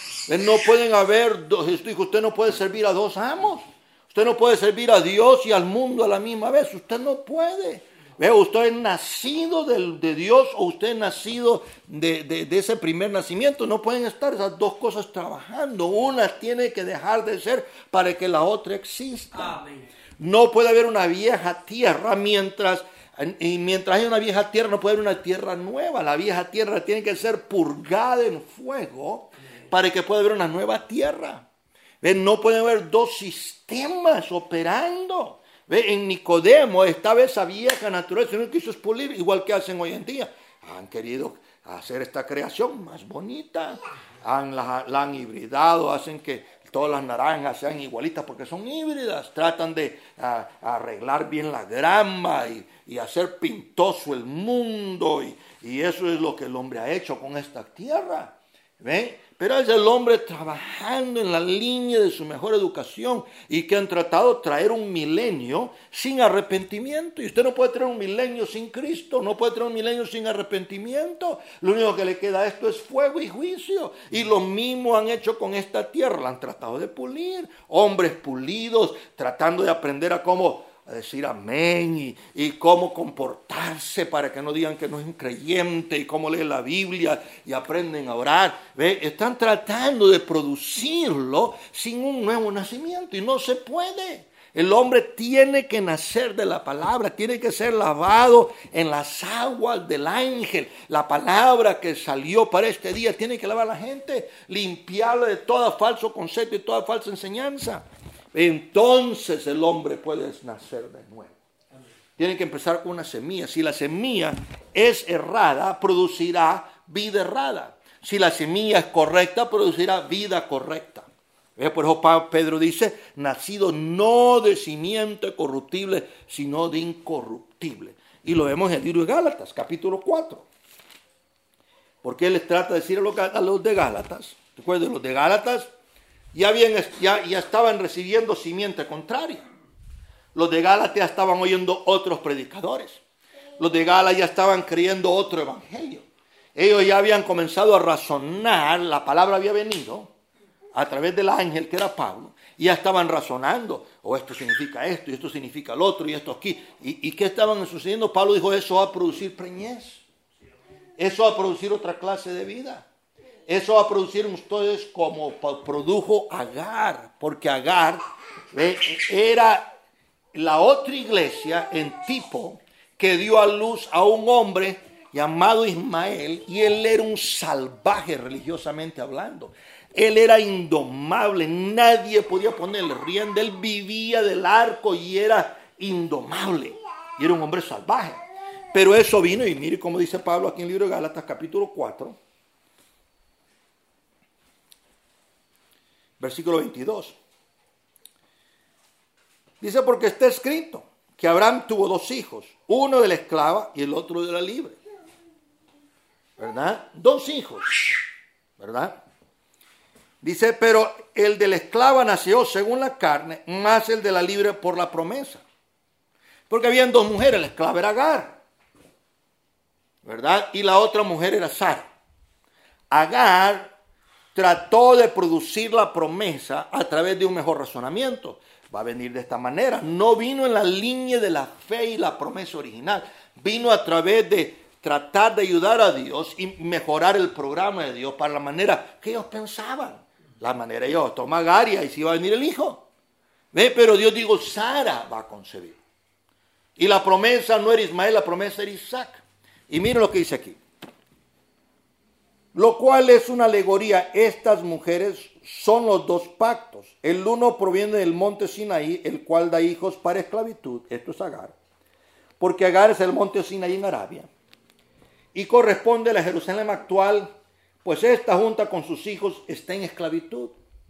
No pueden haber dos, usted no puede servir a dos amos. Usted no puede servir a Dios y al mundo a la misma vez. Usted no puede. ¿Ve? Usted es nacido de, de Dios o usted es nacido de, de, de ese primer nacimiento. No pueden estar esas dos cosas trabajando. Una tiene que dejar de ser para que la otra exista. Amén. No puede haber una vieja tierra mientras, y mientras hay una vieja tierra no puede haber una tierra nueva. La vieja tierra tiene que ser purgada en fuego para que pueda haber una nueva tierra. ¿Ve? No puede haber dos sistemas operando. ¿Ve? En Nicodemo estaba esa vieja naturaleza, no quiso expulir, igual que hacen hoy en día. Han querido hacer esta creación más bonita, han, la, la han hibridado, hacen que todas las naranjas sean igualitas porque son híbridas, tratan de a, arreglar bien la grama y, y hacer pintoso el mundo, y, y eso es lo que el hombre ha hecho con esta tierra. ¿Ve? Pero es el hombre trabajando en la línea de su mejor educación y que han tratado de traer un milenio sin arrepentimiento. Y usted no puede traer un milenio sin Cristo, no puede traer un milenio sin arrepentimiento. Lo único que le queda a esto es fuego y juicio. Y lo mismo han hecho con esta tierra, la han tratado de pulir. Hombres pulidos tratando de aprender a cómo a decir amén y, y cómo comportarse para que no digan que no es un creyente, y cómo leer la Biblia y aprenden a orar. ¿Ve? Están tratando de producirlo sin un nuevo nacimiento y no se puede. El hombre tiene que nacer de la palabra, tiene que ser lavado en las aguas del ángel. La palabra que salió para este día tiene que lavar a la gente, limpiarla de todo falso concepto y toda falsa enseñanza. Entonces el hombre puede nacer de nuevo. Tiene que empezar con una semilla. Si la semilla es errada, producirá vida errada. Si la semilla es correcta, producirá vida correcta. Por eso Pedro dice, nacido no de simiente corruptible, sino de incorruptible. Y lo vemos en el libro de Gálatas, capítulo cuatro. Porque él les trata de decir a los, a los de Gálatas, recuerden, los de Gálatas ya, habían, ya, ya estaban recibiendo simiente contraria. Los de Gálatas ya estaban oyendo otros predicadores. Los de Gálatas ya estaban creyendo otro evangelio. Ellos ya habían comenzado a razonar, la palabra había venido a través del ángel que era Pablo, y ya estaban razonando, o oh, esto significa esto, y esto significa lo otro, y esto aquí. ¿Y, y qué estaban sucediendo? Pablo dijo, eso va a producir preñez. Eso va a producir otra clase de vida. Eso va a producir ustedes como produjo Agar, porque Agar ¿ve? Era la otra iglesia en tipo que dio a luz a un hombre llamado Ismael, y él era un salvaje religiosamente hablando. Él era indomable, nadie podía ponerle rienda, él vivía del arco y era indomable, y era un hombre salvaje. Pero eso vino, y mire cómo dice Pablo aquí en el libro de Gálatas, capítulo cuatro. versículo veintidós. Dice, porque está escrito que Abraham tuvo dos hijos, uno de la esclava y el otro de la libre. ¿Verdad? Dos hijos, ¿verdad? Dice, pero el de la esclava nació según la carne, más el de la libre por la promesa. Porque habían dos mujeres, la esclava era Agar, ¿verdad? Y la otra mujer era Sara. Agar trató de producir la promesa a través de un mejor razonamiento. Va a venir de esta manera. No vino en la línea de la fe y la promesa original. Vino a través de tratar de ayudar a Dios y mejorar el programa de Dios para la manera que ellos pensaban. La manera ellos, toma Agar y ahí sí va a venir el hijo. ¿Ve? Pero Dios dijo, Sara va a concebir. Y la promesa no era Ismael, la promesa era Isaac. Y miren lo que dice aquí. Lo cual es una alegoría. Estas mujeres son los dos pactos. El uno proviene del monte Sinaí, el cual da hijos para esclavitud. Esto es Agar. Porque Agar es el monte Sinaí en Arabia. Y corresponde a la Jerusalén actual, pues esta junta con sus hijos está en esclavitud.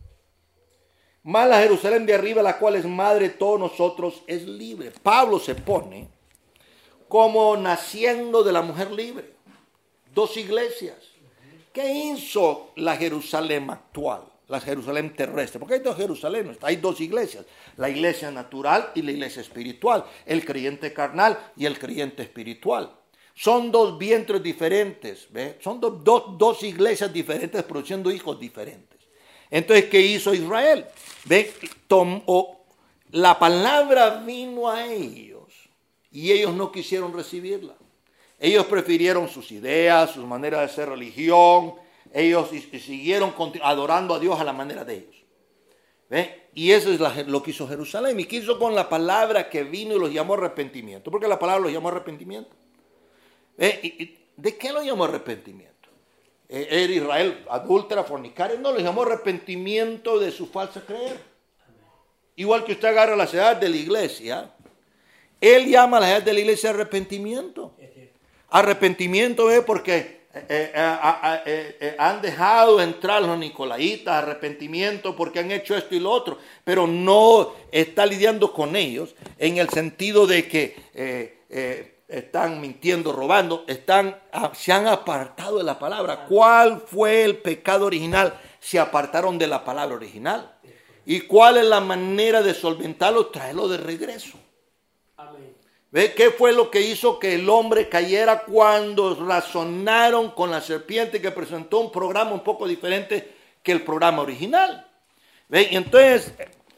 Mas la Jerusalén de arriba, la cual es madre de todos nosotros, es libre. Pablo se pone como naciendo de la mujer libre. Dos iglesias. ¿Qué hizo la Jerusalén actual? La Jerusalén terrestre. Porque hay dos Jerusalenes, hay dos iglesias. La iglesia natural y la iglesia espiritual. El creyente carnal y el creyente espiritual. Son dos vientres diferentes. ¿Ve? Son do, do, dos iglesias diferentes produciendo hijos diferentes. Entonces, ¿qué hizo Israel? ¿Ve? Tomó, la palabra vino a ellos y ellos no quisieron recibirla. Ellos prefirieron sus ideas, sus maneras de hacer religión. Ellos y, y siguieron adorando a Dios a la manera de ellos. ¿Ve? Y eso es la, lo que hizo Jerusalén. Y quiso con la palabra que vino y los llamó arrepentimiento. Porque la palabra los llamó arrepentimiento. ¿Ve? ¿Y, y, ¿De qué los llamó arrepentimiento? Eh, era Israel adúltera, fornicaria. No, los llamó arrepentimiento de su falsa creer. Igual que usted agarra las edades de la iglesia. Él llama a las edades de la iglesia arrepentimiento. Arrepentimiento es porque eh, eh, eh, eh, eh, han dejado entrar los nicolaitas, arrepentimiento porque han hecho esto y lo otro, pero no está lidiando con ellos en el sentido de que eh, eh, están mintiendo, robando, están, se han apartado de la palabra. ¿Cuál fue el pecado original? Se apartaron de la palabra original. ¿Y cuál es la manera de solventarlo? Traerlo de regreso. ¿Ve? ¿Qué fue lo que hizo que el hombre cayera cuando razonaron con la serpiente que presentó un programa un poco diferente que el programa original? ¿Ve? Y entonces,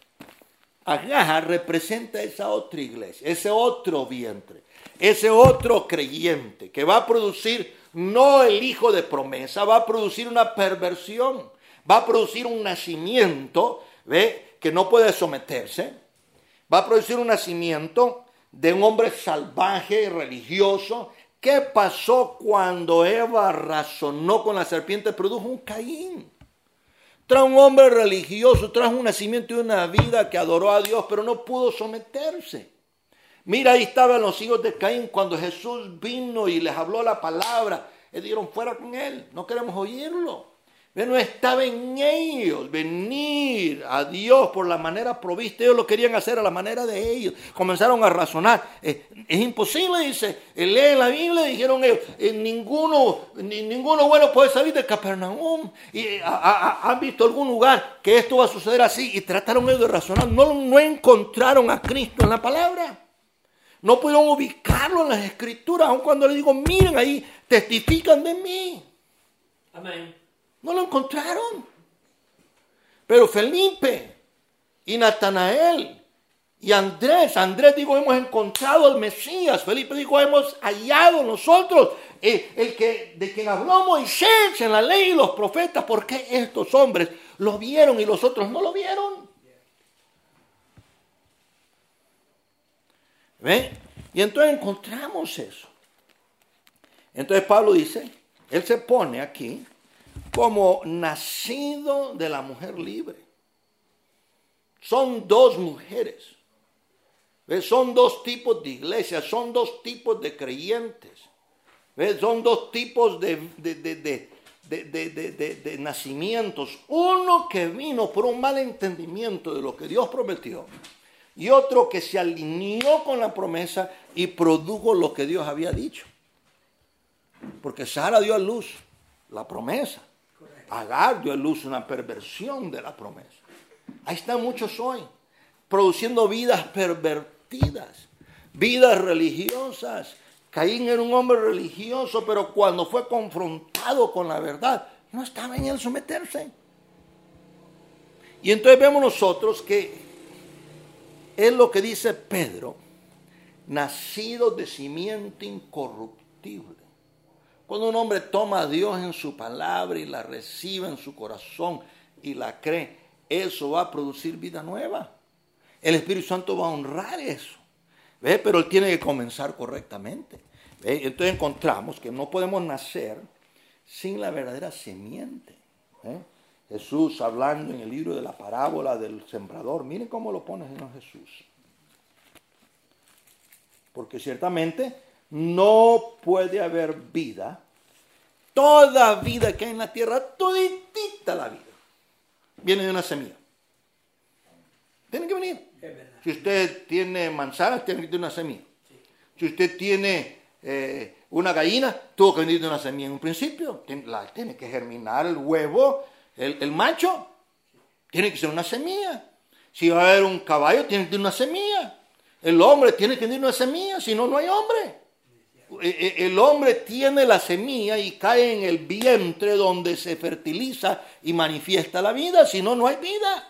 Agar representa esa otra iglesia, ese otro vientre, ese otro creyente que va a producir no el hijo de promesa, va a producir una perversión, va a producir un nacimiento, ¿ve? Que no puede someterse, va a producir un nacimiento de un hombre salvaje y religioso. ¿Qué pasó cuando Eva razonó con la serpiente? Produjo un Caín. Trajo un hombre religioso, trajo un nacimiento y una vida que adoró a Dios, pero no pudo someterse. Mira, ahí estaban los hijos de Caín cuando Jesús vino y les habló la palabra. Le dijeron, fuera con él, no queremos oírlo. No estaba en ellos venir a Dios por la manera provista. Ellos lo querían hacer a la manera de ellos. Comenzaron a razonar. Eh, es imposible, dice. Eh, leen la Biblia, dijeron ellos. Eh, ninguno, ni, ninguno bueno puede salir de Capernaum. Y, eh, a, a, ¿Han visto algún lugar que esto va a suceder así? Y trataron ellos de razonar. No, no encontraron a Cristo en la palabra. No pudieron ubicarlo en las Escrituras. Aun cuando le digo, miren ahí, testifican de mí. Amén. No lo encontraron. Pero Felipe y Natanael y Andrés, Andrés dijo, hemos encontrado al Mesías. Felipe dijo, hemos hallado nosotros el, el que, de quien habló Moisés en la ley y los profetas. ¿Por qué estos hombres lo vieron y los otros no lo vieron? ¿Ve? Y entonces encontramos eso. Entonces Pablo dice, él se pone aquí como nacido de la mujer libre. Son dos mujeres. ¿Ves? Son dos tipos de iglesias, son dos tipos de creyentes. ¿Ves? Son dos tipos de, de, de, de, de, de, de, de, de nacimientos. Uno que vino por un mal entendimiento de lo que Dios prometió. Y otro que se alineó con la promesa y produjo lo que Dios había dicho. Porque Sara dio a luz la promesa. Agar dio a luz una perversión de la promesa. Ahí están muchos hoy, produciendo vidas pervertidas, vidas religiosas. Caín era un hombre religioso, pero cuando fue confrontado con la verdad, no estaba en él someterse. Y entonces vemos nosotros que es lo que dice Pedro, nacido de simiente incorruptible. Cuando un hombre toma a Dios en su palabra y la recibe en su corazón y la cree, eso va a producir vida nueva. El Espíritu Santo va a honrar eso. ¿Ve? Pero él tiene que comenzar correctamente. ¿Ve? Entonces encontramos que no podemos nacer sin la verdadera simiente. ¿Ve? Jesús hablando en el libro de la parábola del sembrador. Miren cómo lo pone el Señor Jesús. Porque ciertamente no puede haber vida, toda vida que hay en la tierra, toditita la vida, viene de una semilla. Tiene que venir. Si usted tiene manzanas, tiene que venir de una semilla. Si usted tiene eh, una gallina, tuvo que venir de una semilla en un principio. Tiene, la, tiene que germinar el huevo, el, el macho, tiene que ser una semilla. Si va a haber un caballo, tiene que ser una semilla. El hombre tiene que venir de una semilla, si no, no hay hombre. El hombre tiene la semilla y cae en el vientre donde se fertiliza y manifiesta la vida, si no, no hay vida.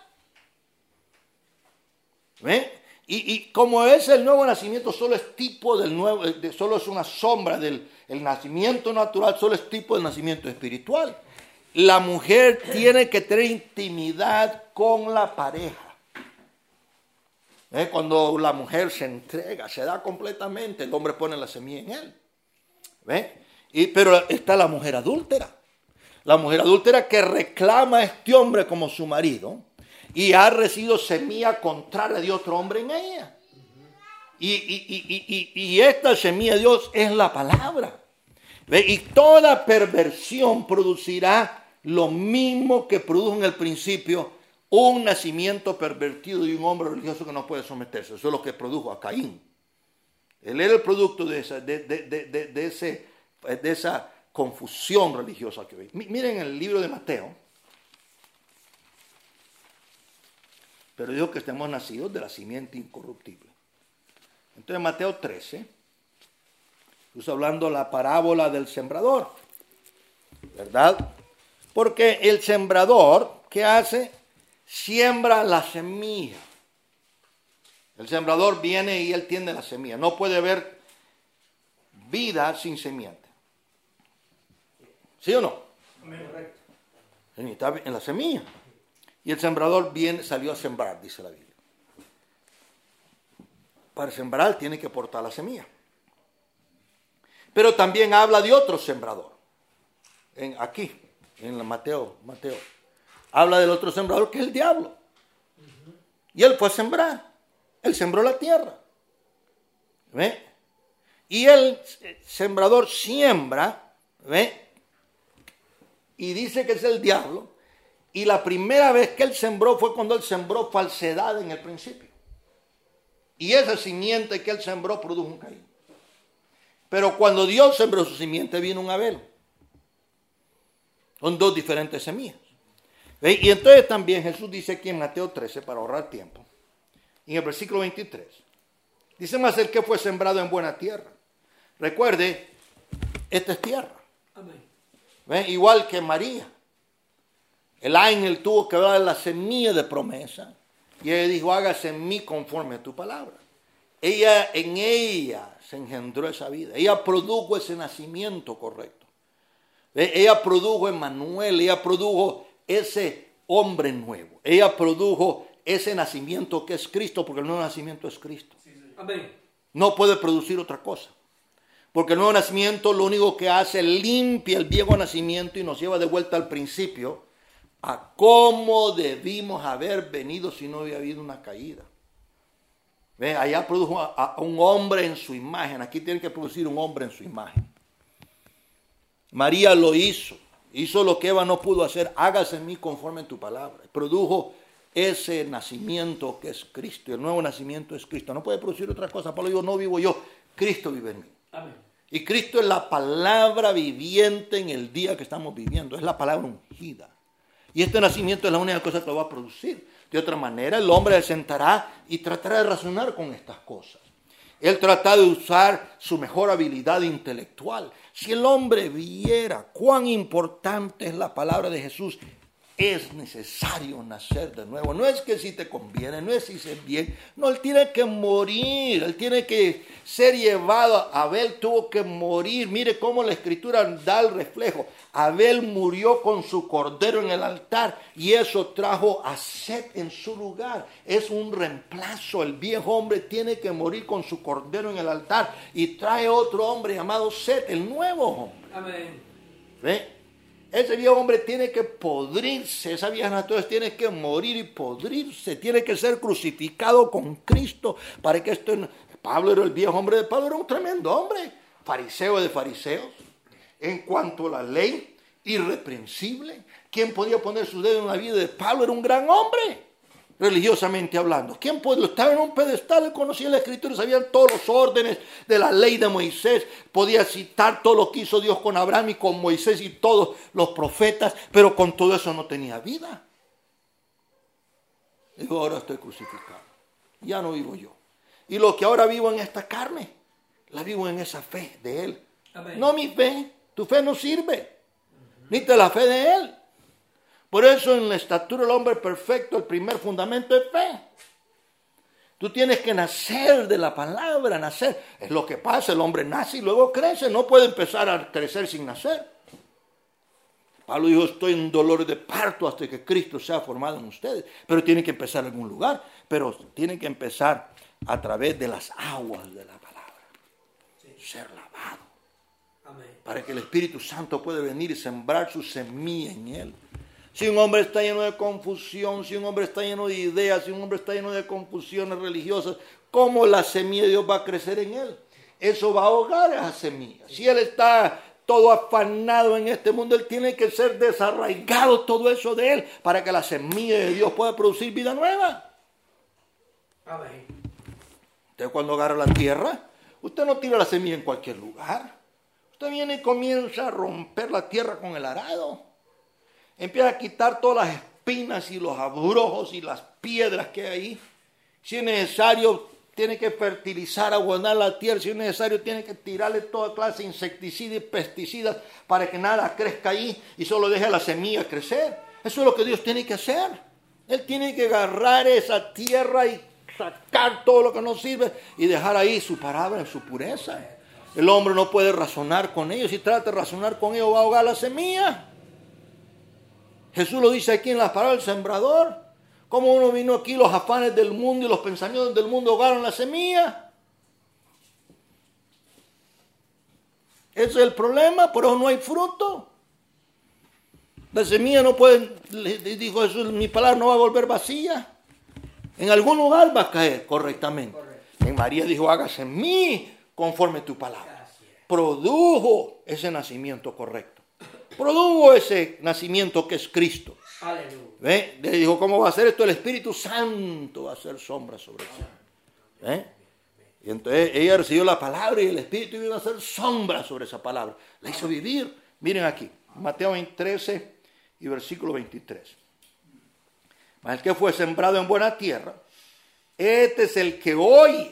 ¿Ve? Y, y como es el nuevo nacimiento, solo es tipo del nuevo, solo es una sombra del el nacimiento natural, solo es tipo del nacimiento espiritual. La mujer tiene que tener intimidad con la pareja. ¿Eh? Cuando la mujer se entrega, se da completamente, el hombre pone la semilla en él. ¿Ve? Y, pero está la mujer adúltera. La mujer adúltera que reclama a este hombre como su marido y ha recibido semilla contraria de otro hombre en ella. Y, y, y, y, y esta semilla de Dios es la palabra. ¿Ve? Y toda perversión producirá lo mismo que produjo en el principio un nacimiento pervertido de un hombre religioso que no puede someterse. Eso es lo que produjo a Caín. Él era el producto de esa, de, de, de, de, de, ese, de esa confusión religiosa que hoy. Miren el libro de Mateo. Pero dijo que estemos nacidos de la simiente incorruptible. Entonces Mateo trece, está hablando la parábola del sembrador, ¿verdad? Porque el sembrador, ¿qué hace? Siembra la semilla. El sembrador viene y él tiende la semilla. No puede haber vida sin semiente. ¿Sí o no? Correcto. Está en la semilla. Y el sembrador viene, salió a sembrar, dice la Biblia. Para sembrar tiene que portar la semilla. Pero también habla de otro sembrador. En, aquí, en Mateo, Mateo. Habla del otro sembrador que es el diablo. Uh-huh. Y él fue a sembrar. Él sembró la tierra. ¿Ve? Y el sembrador siembra, ¿ve? Y dice que es el diablo. Y la primera vez que él sembró fue cuando él sembró falsedad en el principio. Y esa simiente que él sembró produjo un Caín. Pero cuando Dios sembró su simiente vino un Abel. Son dos diferentes semillas. ¿Ve? Y entonces también Jesús dice aquí en Mateo trece, para ahorrar tiempo, en el versículo veintitrés, dice más el que fue sembrado en buena tierra. Recuerde, esta es tierra. Amén. ¿Ve? Igual que María. El ángel tuvo que dar la semilla de promesa. Y ella dijo, hágase en mí conforme a tu palabra. Ella, en ella se engendró esa vida. Ella produjo ese nacimiento correcto. ¿Ve? Ella produjo Emmanuel. Ella produjo ese hombre nuevo. Ella produjo ese nacimiento que es Cristo, porque el nuevo nacimiento es Cristo. Sí, sí. Amén. No puede producir otra cosa. Porque el nuevo nacimiento lo único que hace es limpia el viejo nacimiento y nos lleva de vuelta al principio a cómo debimos haber venido si no había habido una caída. ¿Ve? Allá produjo a, a un hombre en su imagen. Aquí tiene que producir un hombre en su imagen. María lo hizo. Hizo lo que Eva no pudo hacer. Hágase en mí conforme en tu palabra. Produjo ese nacimiento que es Cristo. El nuevo nacimiento es Cristo. No puede producir otra cosa. Pablo dijo, no vivo yo. Cristo vive en mí. Amén. Y Cristo es la palabra viviente en el día que estamos viviendo. Es la palabra ungida. Y este nacimiento es la única cosa que lo va a producir. De otra manera, el hombre se sentará y tratará de razonar con estas cosas. Él trata de usar su mejor habilidad intelectual. Si el hombre viera cuán importante es la palabra de Jesús, es necesario nacer de nuevo. No es que si te conviene, no es si se bien. No, él tiene que morir, él tiene que ser llevado. Abel tuvo que morir. Mire cómo la Escritura da el reflejo. Abel murió con su cordero en el altar y eso trajo a Set en su lugar. Es un reemplazo. El viejo hombre tiene que morir con su cordero en el altar y trae otro hombre llamado Set, el nuevo hombre. Amén. ¿Ve? Ese viejo hombre tiene que podrirse, esa vieja naturaleza tiene que morir y podrirse, tiene que ser crucificado con Cristo para que esto... Pablo era el viejo hombre de Pablo, era un tremendo hombre, fariseo de fariseos. En cuanto a la ley, irreprensible. ¿Quién podía poner su dedo en la vida de Pablo? Era un gran hombre, religiosamente hablando. ¿Quién podía? Estaba en un pedestal, él conocía la Escritura, sabía todos los órdenes de la ley de Moisés, podía citar todo lo que hizo Dios con Abraham y con Moisés y todos los profetas, pero con todo eso no tenía vida. Dijo, ahora estoy crucificado, ya no vivo yo. Y lo que ahora vivo en esta carne, la vivo en esa fe de Él. Amén. No mi fe, tu fe no sirve, ni te la fe de Él. Por eso en la estatura del hombre perfecto, el primer fundamento es fe. Tú tienes que nacer de la palabra, nacer. Es lo que pasa, el hombre nace y luego crece. No puede empezar a crecer sin nacer. Pablo dijo, estoy en dolor de parto hasta que Cristo sea formado en ustedes. Pero tiene que empezar en algún lugar. Pero tiene que empezar a través de las aguas de la palabra. Sí. Ser lavado. Amén. Para que el Espíritu Santo pueda venir y sembrar su semilla en él. Si un hombre está lleno de confusión, si un hombre está lleno de ideas, si un hombre está lleno de confusiones religiosas, ¿cómo la semilla de Dios va a crecer en él? Eso va a ahogar a esa semilla. Si él está todo afanado en este mundo, él tiene que ser desarraigado todo eso de él para que la semilla de Dios pueda producir vida nueva. Amén. Usted cuando agarra la tierra, usted no tira la semilla en cualquier lugar. Usted viene y comienza a romper la tierra con el arado. Empieza a quitar todas las espinas y los abrojos y las piedras que hay ahí. Si es necesario, tiene que fertilizar, abonar la tierra. Si es necesario, tiene que tirarle toda clase de insecticidas y pesticidas para que nada crezca ahí y solo deje la semilla crecer. Eso es lo que Dios tiene que hacer. Él tiene que agarrar esa tierra y sacar todo lo que no sirve y dejar ahí su palabra en su pureza. El hombre no puede razonar con ellos. Si trata de razonar con ellos, va a ahogar la semilla. Jesús lo dice aquí en la parábola del sembrador. Como uno vino aquí, los afanes del mundo y los pensamientos del mundo ahogaron la semilla. Ese es el problema, por eso no hay fruto. La semilla no puede, dijo Jesús, mi palabra no va a volver vacía. En algún lugar va a caer correctamente. Correcto. En María dijo, hágase en mí conforme tu palabra. Produjo ese nacimiento correcto. Produjo ese nacimiento que es Cristo. Aleluya. ¿Ve? Le dijo, ¿cómo va a ser esto? El Espíritu Santo va a hacer sombra sobre ella. ¿Ve? Y entonces ella recibió la palabra y el Espíritu iba a hacer sombra sobre esa palabra. La hizo vivir. Miren aquí, Mateo trece y versículo veintitrés. Mas el que fue sembrado en buena tierra, este es el que oye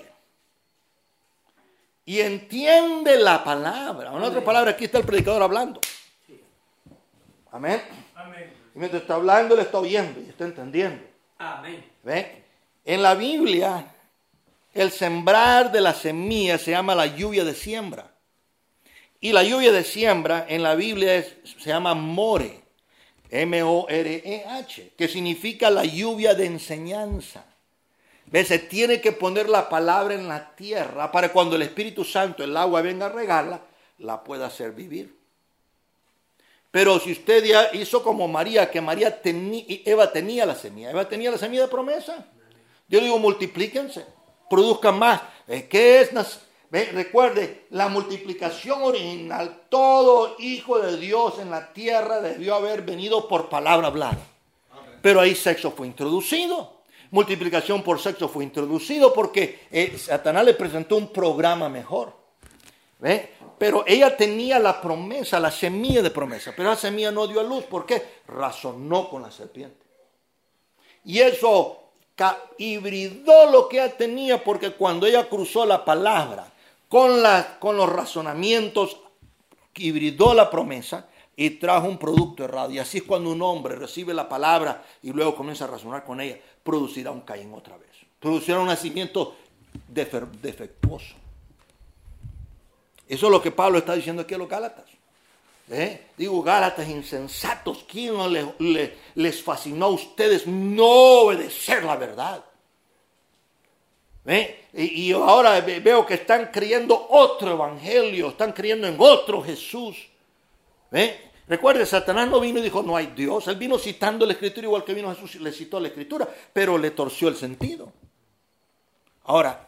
y entiende la palabra. En otras palabras, aquí está el predicador hablando. Amén. Amén. Y mientras está hablando, le está oyendo y está entendiendo. Amén. ¿Ve? En la Biblia, el sembrar de la semilla se llama la lluvia de siembra. Y la lluvia de siembra en la Biblia es, se llama more. M O R E H. Que significa la lluvia de enseñanza. ¿Ve? Se tiene que poner la palabra en la tierra para cuando el Espíritu Santo, el agua, venga a regarla, la pueda hacer vivir. Pero si usted ya hizo como María, que María tenía, Eva tenía la semilla, Eva tenía la semilla de promesa. Yo digo, multiplíquense, produzcan más. ¿Qué es ¿Ve? Recuerde, la multiplicación original, todo hijo de Dios en la tierra debió haber venido por palabra hablada. Pero ahí sexo fue introducido. Multiplicación por sexo fue introducido porque eh, Satanás le presentó un programa mejor. ¿Ve? Pero ella tenía la promesa, la semilla de promesa. Pero la semilla no dio a luz. ¿Por qué? Razonó con la serpiente. Y eso hibridó lo que ella tenía, porque cuando ella cruzó la palabra con, la, con los razonamientos, hibridó la promesa y trajo un producto errado. Y así es cuando un hombre recibe la palabra y luego comienza a razonar con ella, producirá un Caín otra vez. Producirá un nacimiento defectuoso. Eso es lo que Pablo está diciendo aquí a los Gálatas. ¿Eh? Digo, Gálatas insensatos, ¿quién no le, le, les fascinó a ustedes no obedecer la verdad? ¿Eh? Y, y ahora veo que están creyendo otro evangelio, están creyendo en otro Jesús. ¿Eh? Recuerde, Satanás no vino y dijo no hay Dios. Él vino citando la Escritura igual que vino Jesús y le citó la Escritura, pero le torció el sentido. Ahora,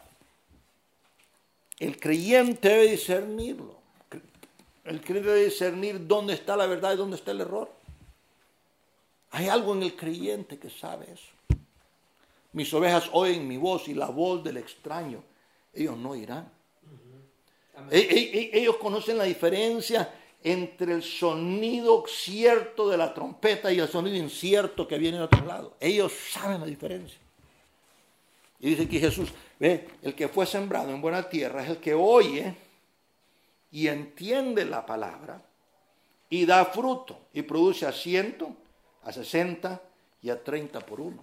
el creyente debe discernirlo. El creyente debe discernir dónde está la verdad y dónde está el error. Hay algo en el creyente que sabe eso. Mis ovejas oyen mi voz y la voz del extraño, ellos no irán. Uh-huh. e- e- ellos conocen la diferencia entre el sonido cierto de la trompeta y el sonido incierto que viene de otro lado. Ellos saben la diferencia. Y dice aquí Jesús, ve, el que fue sembrado en buena tierra es el que oye y entiende la palabra y da fruto y produce a ciento, a sesenta y a treinta por uno.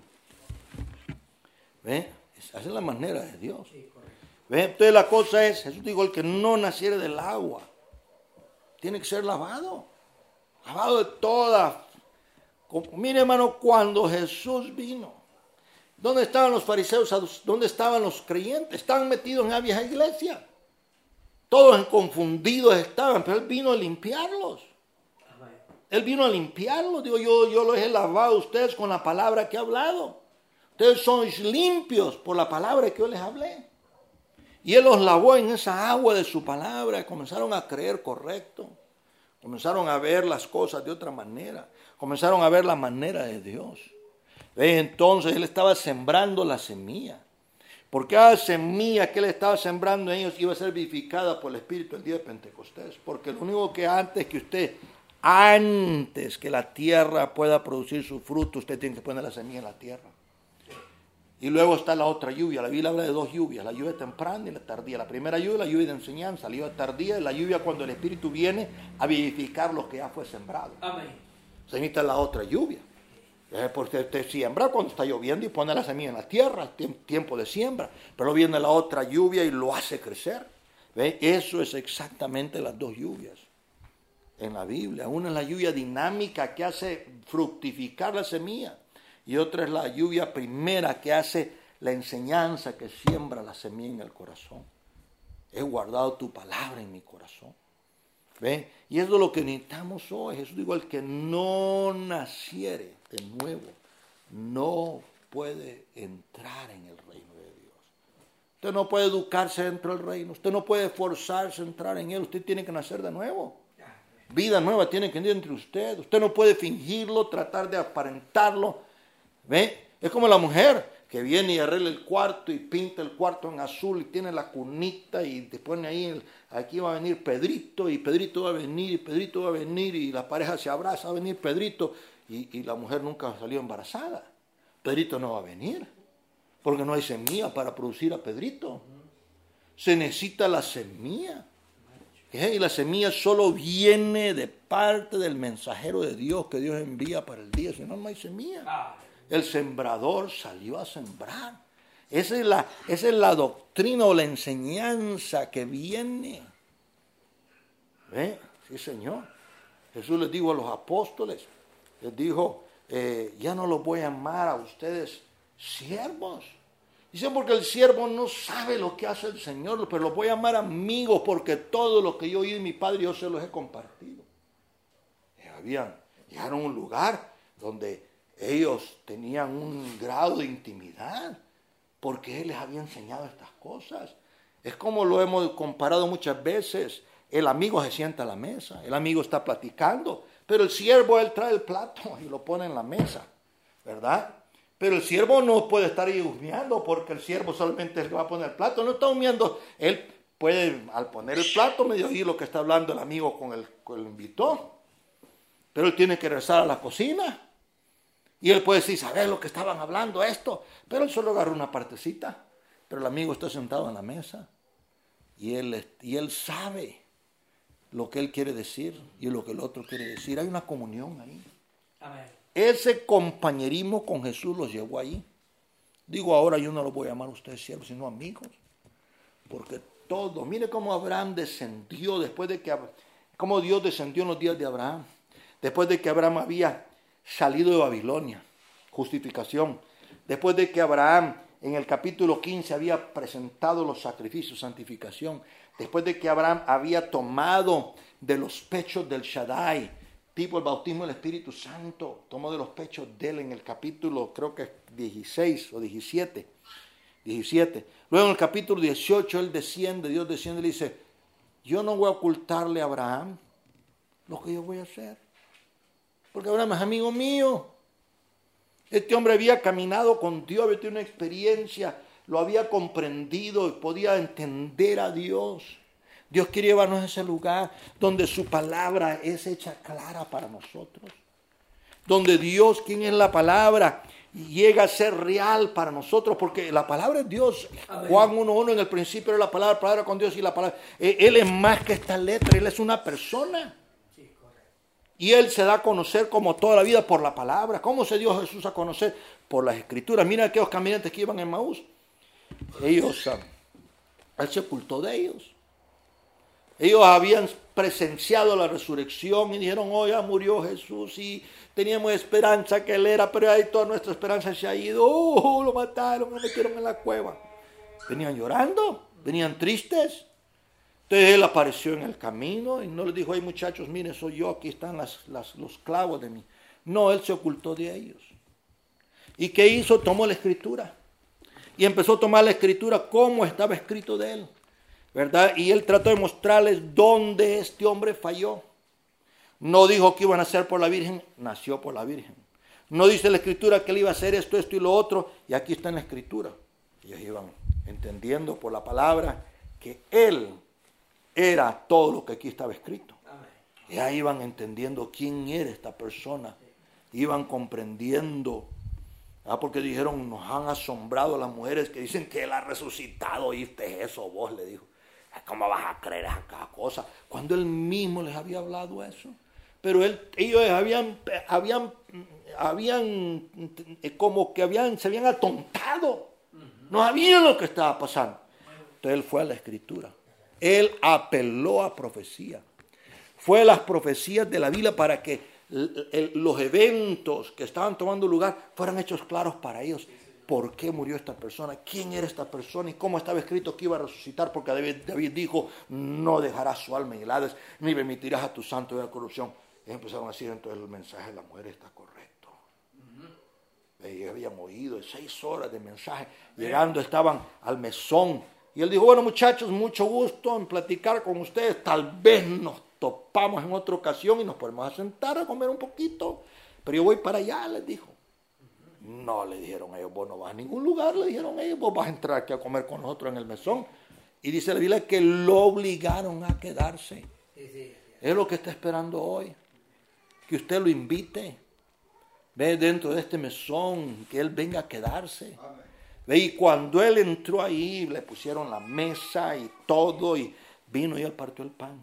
¿Ve? Esa es la manera de Dios. ¿Ve? Entonces la cosa es, Jesús dijo, el que no naciere del agua tiene que ser lavado, lavado de todas. Mire, hermano, cuando Jesús vino, ¿dónde estaban los fariseos? ¿Dónde estaban los creyentes? Estaban metidos en la vieja iglesia. Todos confundidos estaban, pero Él vino a limpiarlos. Él vino a limpiarlos. Digo, yo, yo los he lavado a ustedes con la palabra que he hablado. Ustedes son limpios por la palabra que yo les hablé. Y Él los lavó en esa agua de su palabra. Comenzaron a creer correcto. Comenzaron a ver las cosas de otra manera. Comenzaron a ver la manera de Dios. Entonces Él estaba sembrando la semilla. Por cada semilla que Él estaba sembrando en ellos iba a ser vivificada por el Espíritu el día de Pentecostés. Porque lo único que antes que usted, antes que la tierra pueda producir su fruto, usted tiene que poner la semilla en la tierra. Y luego está la otra lluvia. La Biblia habla de dos lluvias, la lluvia temprana y la tardía. La primera lluvia, la lluvia de enseñanza, la lluvia tardía, la lluvia cuando el Espíritu viene a vivificar lo que ya fue sembrado. Amén. Se necesita la otra lluvia. Porque usted siembra cuando está lloviendo y pone la semilla en la tierra, tiempo de siembra. Pero viene la otra lluvia y lo hace crecer. ¿Ve? Eso es exactamente las dos lluvias en la Biblia. Una es la lluvia dinámica que hace fructificar la semilla. Y otra es la lluvia primera que hace la enseñanza que siembra la semilla en el corazón. He guardado tu palabra en mi corazón. ¿Ve? Y eso es lo que necesitamos hoy. Jesús dijo, el que no naciere de nuevo no puede entrar en el reino de Dios. Usted no puede educarse dentro del reino. Usted no puede forzarse a entrar en él. Usted tiene que nacer de nuevo. Vida nueva tiene que venir entre usted. Usted no puede fingirlo, tratar de aparentarlo. ¿Ve? Es como la mujer que viene y arregla el cuarto y pinta el cuarto en azul y tiene la cunita y te pone ahí, el, aquí va a venir Pedrito y Pedrito va a venir y Pedrito va a venir y la pareja se abraza, va a venir Pedrito y, y la mujer nunca salió embarazada. Pedrito no va a venir porque no hay semilla para producir a Pedrito. Se necesita la semilla. ¿Eh? Y la semilla solo viene de parte del mensajero de Dios que Dios envía para el día, si no, no hay semilla. El sembrador salió a sembrar. Esa es la, esa es la doctrina o la enseñanza que viene. ¿Eh? Sí, Señor. Jesús les dijo a los apóstoles, les dijo, eh, ya no los voy a llamar a ustedes siervos. Dice, porque el siervo no sabe lo que hace el Señor, pero los voy a llamar amigos porque todo lo que yo oí de mi Padre yo se los he compartido. Y habían, llegaron a un lugar donde ellos tenían un grado de intimidad porque Él les había enseñado estas cosas. Es como lo hemos comparado muchas veces. El amigo se sienta a la mesa, el amigo está platicando, pero el siervo, él trae el plato y lo pone en la mesa, ¿verdad? Pero el siervo no puede estar ahí humeando porque el siervo solamente es el que va a poner el plato, no está humeando. Él puede, al poner el plato, medio oír lo que está hablando el amigo con el que lo invitó. Pero él tiene que regresar a la cocina. Y él puede decir, ¿sabes lo que estaban hablando esto? Pero él solo agarra una partecita. Pero el amigo está sentado en la mesa. Y él, y él sabe lo que él quiere decir y lo que el otro quiere decir. Hay una comunión ahí. Amén. Ese compañerismo con Jesús los llevó ahí. Digo, ahora yo no los voy a llamar a ustedes siervos, sino amigos. Porque todo, mire cómo Abraham descendió después de que, cómo Dios descendió en los días de Abraham. Después de que Abraham había salido de Babilonia, justificación. Después de que Abraham en el capítulo quince había presentado los sacrificios, santificación. Después de que Abraham había tomado de los pechos del Shaddai, tipo el bautismo del Espíritu Santo, tomó de los pechos de él en el capítulo, creo que dieciséis o diecisiete. diecisiete. Luego en el capítulo dieciocho él desciende, Dios desciende y le dice, yo no voy a ocultarle a Abraham lo que yo voy a hacer. Porque Abraham es amigo mío. Este hombre había caminado con Dios, había tenido una experiencia, lo había comprendido y podía entender a Dios. Dios quiere llevarnos a ese lugar donde su palabra es hecha clara para nosotros. Donde Dios, quien es la palabra, llega a ser real para nosotros, porque la palabra es Dios. Amén. Juan uno uno, en el principio era la palabra, palabra con Dios y la palabra. Él es más que esta letra, Él es una persona. Y Él se da a conocer como toda la vida por la palabra. ¿Cómo se dio Jesús a conocer? Por las Escrituras. Mira aquellos caminantes que iban en Maús. Ellos, Él se ocultó de ellos. Ellos habían presenciado la resurrección y dijeron, oh, ya murió Jesús y teníamos esperanza que Él era, pero ahí toda nuestra esperanza se ha ido. Oh, lo mataron, lo metieron en la cueva. Venían llorando, venían tristes. Entonces Él apareció en el camino y no les dijo, ay muchachos, miren, soy yo, aquí están las, las, los clavos de mí. No, Él se ocultó de ellos. ¿Y qué hizo? Tomó la Escritura. Y empezó a tomar la Escritura como estaba escrito de Él. ¿Verdad? Y Él trató de mostrarles dónde este hombre falló. No dijo que iban a hacer por la Virgen, nació por la Virgen. No dice la Escritura que Él iba a hacer esto, esto y lo otro, y aquí está en la Escritura. Ellos iban entendiendo por la palabra que Él era todo lo que aquí estaba escrito. Y ahí iban entendiendo quién era esta persona. Iban comprendiendo. ¿Ah? Porque dijeron, nos han asombrado las mujeres que dicen que Él ha resucitado. ¿Oíste eso vos? Le dijo. ¿Cómo vas a creer a cada cosa? Cuando Él mismo les había hablado eso. Pero él, ellos habían, habían, habían, como que habían, se habían atontado. No sabían lo que estaba pasando. Entonces Él fue a la Escritura. Él apeló a profecía. Fue a las profecías de la Biblia para que el, el, los eventos que estaban tomando lugar fueran hechos claros para ellos. ¿Por qué murió esta persona? ¿Quién era esta persona? ¿Y cómo estaba escrito que iba a resucitar? Porque David, David dijo, no dejarás su alma en el Hades, ni permitirás a tu santo de la corrupción. Y empezaron a decir, entonces el mensaje de la mujer está correcto. Uh-huh. Ellos habían oído seis horas de mensaje. Llegando estaban al mesón. Y él dijo, bueno muchachos, mucho gusto en platicar con ustedes. Tal vez nos topamos en otra ocasión y nos podemos a sentar a comer un poquito. Pero yo voy para allá, les dijo. No, le dijeron ellos, vos no vas a ningún lugar, le dijeron ellos, vos vas a entrar aquí a comer con nosotros en el mesón. Y dice la Biblia que lo obligaron a quedarse. Sí, sí, sí. Es lo que está esperando hoy. Que usted lo invite. Ve dentro de este mesón, que él venga a quedarse. Ve, y cuando él entró ahí, le pusieron la mesa y todo, y vino y él partió el pan.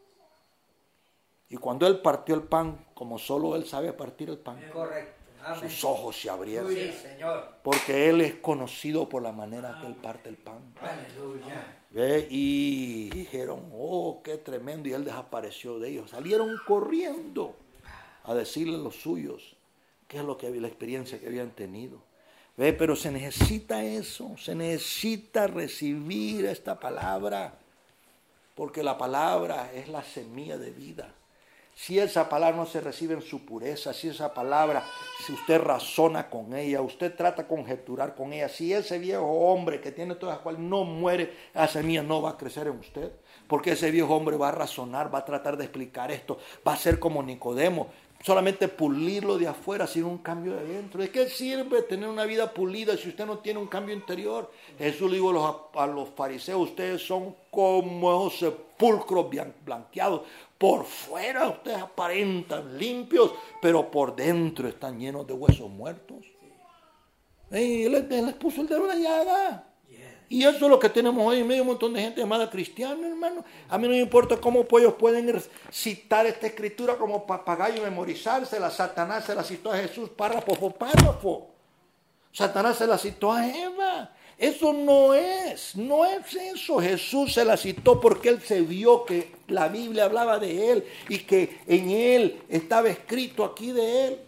Y cuando él partió el pan, como solo él sabe partir el pan. Correcto. Amén. Sus ojos se abrieron. Sí, Señor. Porque Él es conocido por la manera que Él parte el pan. Aleluya. ¿Ve? Y dijeron, oh, qué tremendo. Y Él desapareció de ellos. Salieron corriendo a decirle a los suyos qué es lo que había, la experiencia que habían tenido. ¿Ve? Pero se necesita eso. Se necesita recibir esta palabra. Porque la palabra es la semilla de vida. si esa palabra no se recibe en su pureza, si esa palabra, si usted razona con ella, usted trata de conjeturar con ella, si ese viejo hombre que tiene todas las cuales no muere, esa semilla no va a crecer en usted, porque ese viejo hombre va a razonar, va a tratar de explicar esto, va a ser como Nicodemo, solamente pulirlo de afuera sin un cambio de adentro. ¿De qué sirve tener una vida pulida si usted no tiene un cambio interior? Jesús le dijo a los, a los fariseos, ustedes son como esos sepulcros blanqueados. Por fuera ustedes aparentan limpios, pero por dentro están llenos de huesos muertos. Y él, él les puso el dedo en la llaga. Y eso es lo que tenemos hoy en medio, un montón de gente llamada cristiana, hermano. A mí no me importa cómo ellos pueden citar esta escritura como papagayo y memorizársela. Satanás se la citó a Jesús párrafo por párrafo. Satanás se la citó a Eva. Eso no es, no es eso. Jesús se la citó porque él se vio que la Biblia hablaba de él y que en él estaba escrito aquí de él.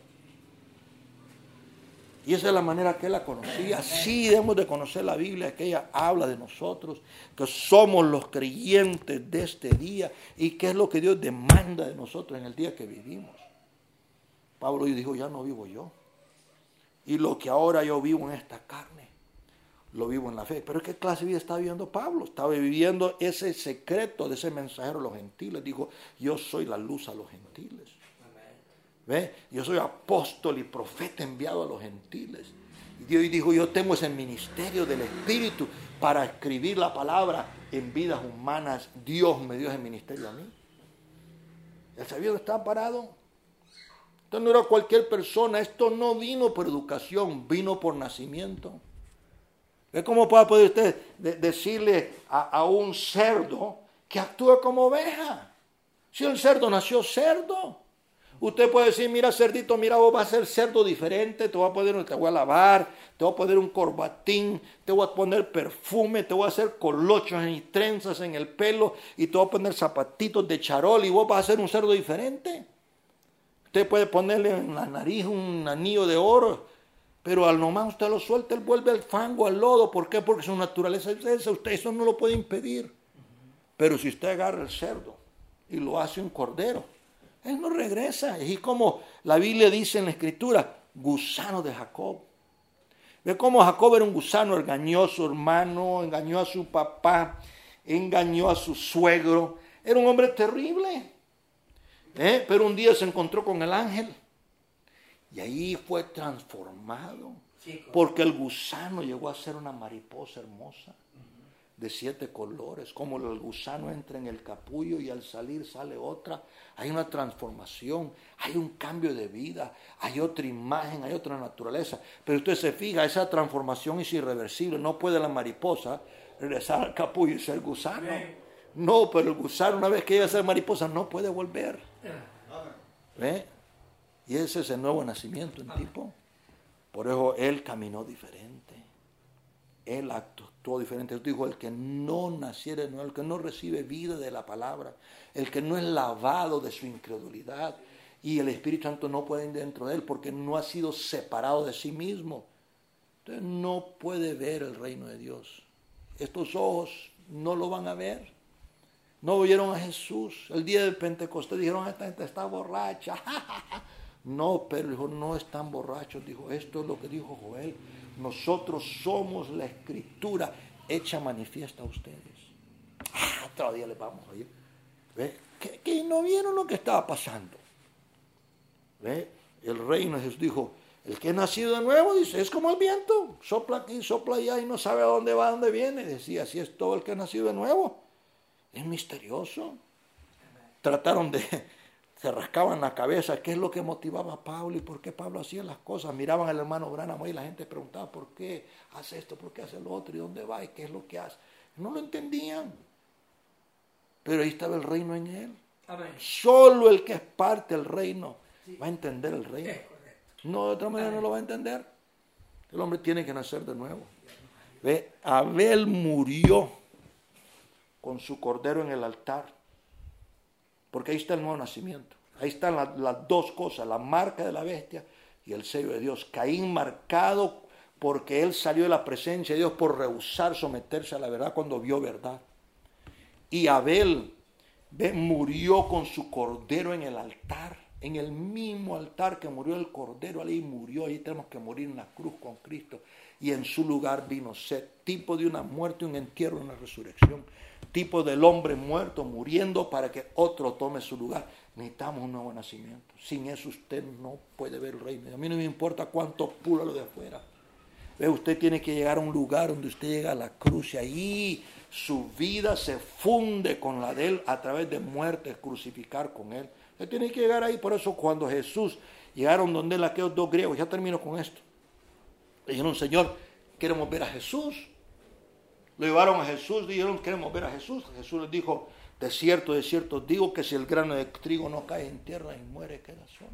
Y esa es la manera que él la conocía. Sí debemos de conocer la Biblia, que ella habla de nosotros, que somos los creyentes de este día y qué es lo que Dios demanda de nosotros en el día que vivimos. Pablo dijo, ya no vivo yo. Y lo que ahora yo vivo en esta carne, lo vivo en la fe. Pero ¿qué clase de vida estaba viviendo Pablo? Estaba viviendo ese secreto de ese mensajero a los gentiles. Dijo, yo soy la luz a los gentiles. ¿Ve? Yo soy apóstol y profeta enviado a los gentiles. Y Dios dijo, yo tengo ese ministerio del Espíritu para escribir la palabra en vidas humanas. Dios me dio ese ministerio a mí. ¿El sabio está parado? Esto no era cualquier persona. Esto no vino por educación, vino por nacimiento. ¿Ve cómo puede poder usted de- decirle a, a un cerdo que actúe como oveja? Si el cerdo nació cerdo. Usted puede decir, mira cerdito, mira vos vas a ser cerdo diferente, te voy a poner, te voy a lavar, te voy a poner un corbatín, te voy a poner perfume, te voy a hacer colochos y trenzas en el pelo y te voy a poner zapatitos de charol y vos vas a ser un cerdo diferente. Usted puede ponerle en la nariz un anillo de oro, pero al nomás usted lo suelta, él vuelve al fango, al lodo. ¿Por qué? Porque su naturaleza es esa, usted eso no lo puede impedir. Pero si usted agarra el cerdo y lo hace un cordero, él no regresa. Y como la Biblia dice en la Escritura, gusano de Jacob. Ve cómo Jacob era un gusano, engañó a su hermano, engañó a su papá, engañó a su suegro. Era un hombre terrible. ¿Eh? Pero un día se encontró con el ángel. Y ahí fue transformado. Porque el gusano llegó a ser una mariposa hermosa. De siete colores, como el gusano entra en el capullo y al salir sale otra. Hay una transformación, hay un cambio de vida, hay otra imagen, hay otra naturaleza. Pero usted se fija, esa transformación es irreversible. No puede la mariposa regresar al capullo y ser gusano. No, pero el gusano, una vez que llega a ser mariposa, no puede volver. ¿Ve? Y ese es el nuevo nacimiento en tipo. Por eso él caminó diferente. Él actuó diferente. Dijo, el que no naciere de nuevo, el que no recibe vida de la palabra, el que no es lavado de su incredulidad, y el Espíritu Santo no puede ir dentro de él porque no ha sido separado de sí mismo. Entonces no puede ver el reino de Dios. Estos ojos no lo van a ver. No oyeron a Jesús. El día del Pentecostés dijeron, esta gente está borracha. No, pero dijo, no están borrachos. Dijo, esto es lo que dijo Joel. Nosotros somos la Escritura hecha manifiesta a ustedes. Ah, otro día les vamos a ir. ¿Ve? Que, que no vieron lo que estaba pasando. ¿Ve? El reino de Jesús dijo, el que es nacido de nuevo, dice, es como el viento. Sopla aquí, sopla allá y no sabe a dónde va, a dónde viene. Decía, así es todo el que es nacido de nuevo. Es misterioso. Trataron de... Se rascaban la cabeza, ¿qué es lo que motivaba a Pablo y por qué Pablo hacía las cosas? Miraban al hermano Branham y la gente preguntaba, ¿por qué hace esto? ¿Por qué hace lo otro? ¿Y dónde va? ¿Y qué es lo que hace? No lo entendían. Pero ahí estaba el reino en él. Amén. Solo el que es parte del reino sí. va a entender el reino. No, de otra manera Amén. No lo va a entender. El hombre tiene que nacer de nuevo. ¿Ve? Abel murió con su cordero en el altar. Porque ahí está el nuevo nacimiento. Ahí están las, las dos cosas, la marca de la bestia y el sello de Dios. Caín marcado porque él salió de la presencia de Dios por rehusar someterse a la verdad cuando vio verdad. Y Abel Ve, murió con su cordero en el altar, en el mismo altar que murió el cordero, ahí murió, ahí tenemos que morir en la cruz con Cristo. Y en su lugar vino Set, tipo de una muerte, un entierro, una resurrección, tipo del hombre muerto muriendo para que otro tome su lugar. Necesitamos un nuevo nacimiento. Sin eso usted no puede ver el reino. A mí no me importa cuánto pula lo de afuera. Ve, usted tiene que llegar a un lugar donde usted llega a la cruz y ahí su vida se funde con la de él a través de muerte, crucificar con él. Usted tiene que llegar ahí. Por eso cuando Jesús llegaron donde él, aquellos dos griegos, ya termino con esto. Le dijeron, Señor, queremos ver a Jesús. Lo llevaron a Jesús, dijeron, queremos ver a Jesús. Jesús les dijo, de cierto, de cierto, digo que si el grano de trigo no cae en tierra y muere, queda solo.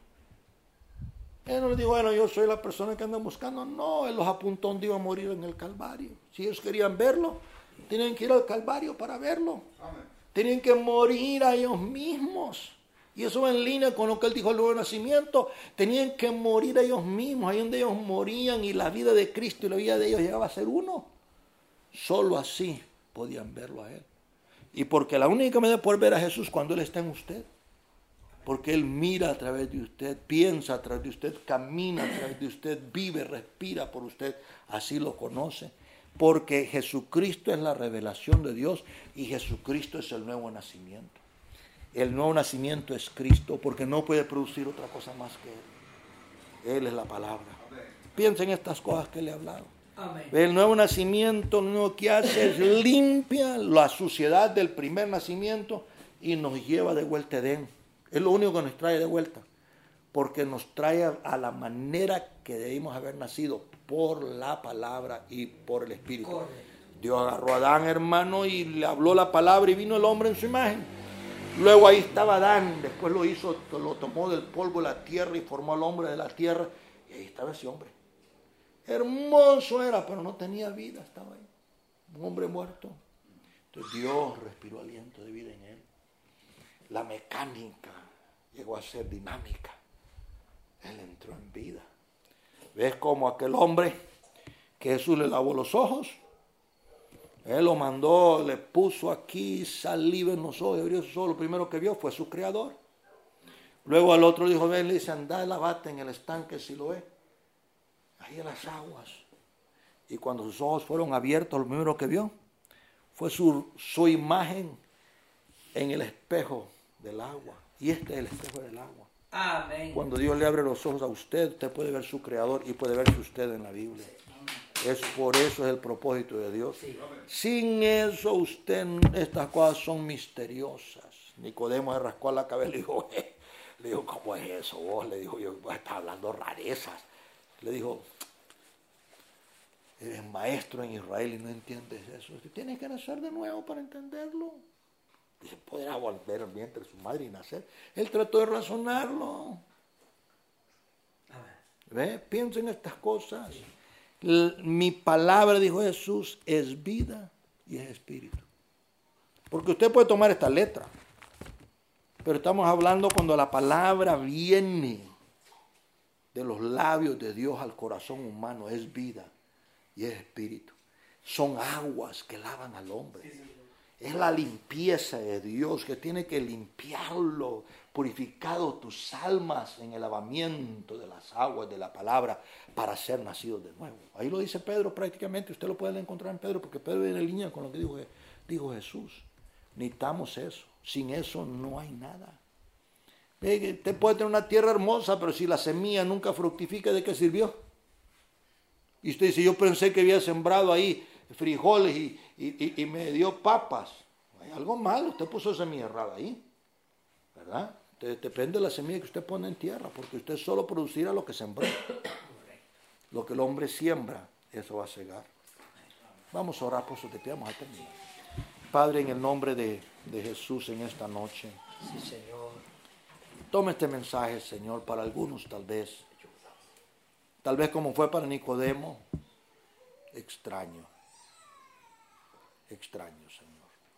Él no les dijo, bueno, yo soy la persona que andan buscando. No, él los apuntó donde iba a morir en el Calvario. Si ellos querían verlo, tienen que ir al Calvario para verlo. Amén. Tienen que morir a ellos mismos. Y eso va en línea con lo que él dijo, el nuevo nacimiento. Tenían que morir a ellos mismos, ahí donde ellos morían, y la vida de Cristo y la vida de ellos llegaba a ser uno. Solo así podían verlo a él. Y porque la única manera de poder ver a Jesús cuando él está en usted. Porque él mira a través de usted, piensa a través de usted, camina a través de usted, vive, respira por usted. Así lo conoce. Porque Jesucristo es la revelación de Dios y Jesucristo es el nuevo nacimiento. El nuevo nacimiento es Cristo, porque no puede producir otra cosa más que Él. Él es la palabra. Piensen en estas cosas que le he hablado. Amén. El nuevo nacimiento lo que hace es limpia la suciedad del primer nacimiento y nos lleva de vuelta a Edén. Es lo único que nos trae de vuelta, porque nos trae a la manera que debimos haber nacido, por la palabra y por el Espíritu. Correcto. Dios agarró a Adán, hermano, y le habló la palabra y vino el hombre en su imagen. Luego ahí estaba Adán, después lo hizo, lo tomó del polvo de la tierra y formó al hombre de la tierra, y ahí estaba ese hombre. Hermoso era, pero no tenía vida, estaba ahí. Un hombre muerto. Entonces Dios respiró aliento de vida en él. La mecánica llegó a ser dinámica. Él entró en vida. ¿Ves cómo aquel hombre que Jesús le lavó los ojos? Él lo mandó, le puso aquí saliva en los ojos, abrió sus ojos, lo primero que vio fue su creador. Luego al otro dijo, ven, le dice, anda, lavate en el estanque Siloé, ahí en las aguas. Y cuando sus ojos fueron abiertos, lo primero que vio fue su, su imagen en el espejo del agua. Y este es el espejo del agua. Amén. Cuando Dios le abre los ojos a usted, usted puede ver su creador y puede verse usted en la Biblia. Es por eso es el propósito de Dios. Sí. Sin eso usted, estas cosas son misteriosas. Nicodemo se rascó la cabeza y le dijo, eh. le dijo, ¿cómo es eso vos? Le dijo, yo está hablando rarezas. Le dijo, eres maestro en Israel y no entiendes eso. Usted tiene que nacer de nuevo para entenderlo. Dice, ¿podrá volver al vientre de su madre y nacer? Él trató de razonarlo. ¿Ve? Piensa en estas cosas. Sí. Mi palabra, dijo Jesús, es vida y es espíritu. Porque usted puede tomar esta letra, pero estamos hablando cuando la palabra viene de los labios de Dios al corazón humano, es vida y es espíritu. Son aguas que lavan al hombre. Es la limpieza de Dios que tiene que limpiarlo, purificado tus almas en el lavamiento de las aguas de la palabra para ser nacidos de nuevo. Ahí lo dice Pedro prácticamente, usted lo puede encontrar en Pedro porque Pedro viene en línea con lo que dijo, dijo Jesús. Necesitamos eso, sin eso no hay nada. Usted puede tener una tierra hermosa, pero si la semilla nunca fructifica, ¿de qué sirvió? Y usted dice, yo pensé que había sembrado ahí frijoles y, y, y, y me dio papas. Hay algo malo, usted puso semilla errada ahí, ¿verdad? Entonces, depende de la semilla que usted pone en tierra, porque usted solo producirá lo que sembró. Lo que el hombre siembra, eso va a cegar. Vamos a orar, por eso te pedimos a terminar. Padre, en el nombre de, de Jesús en esta noche, sí, Señor. Toma este mensaje, Señor, para algunos tal vez, tal vez como fue para Nicodemo, extraño. Extraño, Señor.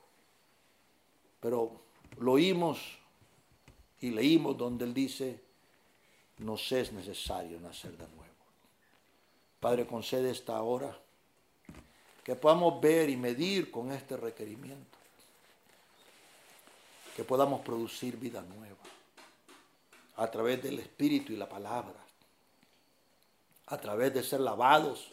Pero lo oímos y leímos donde Él dice, nos es necesario nacer de nuevo. Padre, concede esta hora que podamos ver y medir con este requerimiento. que podamos producir vida nueva a través del Espíritu y la palabra, a través de ser lavados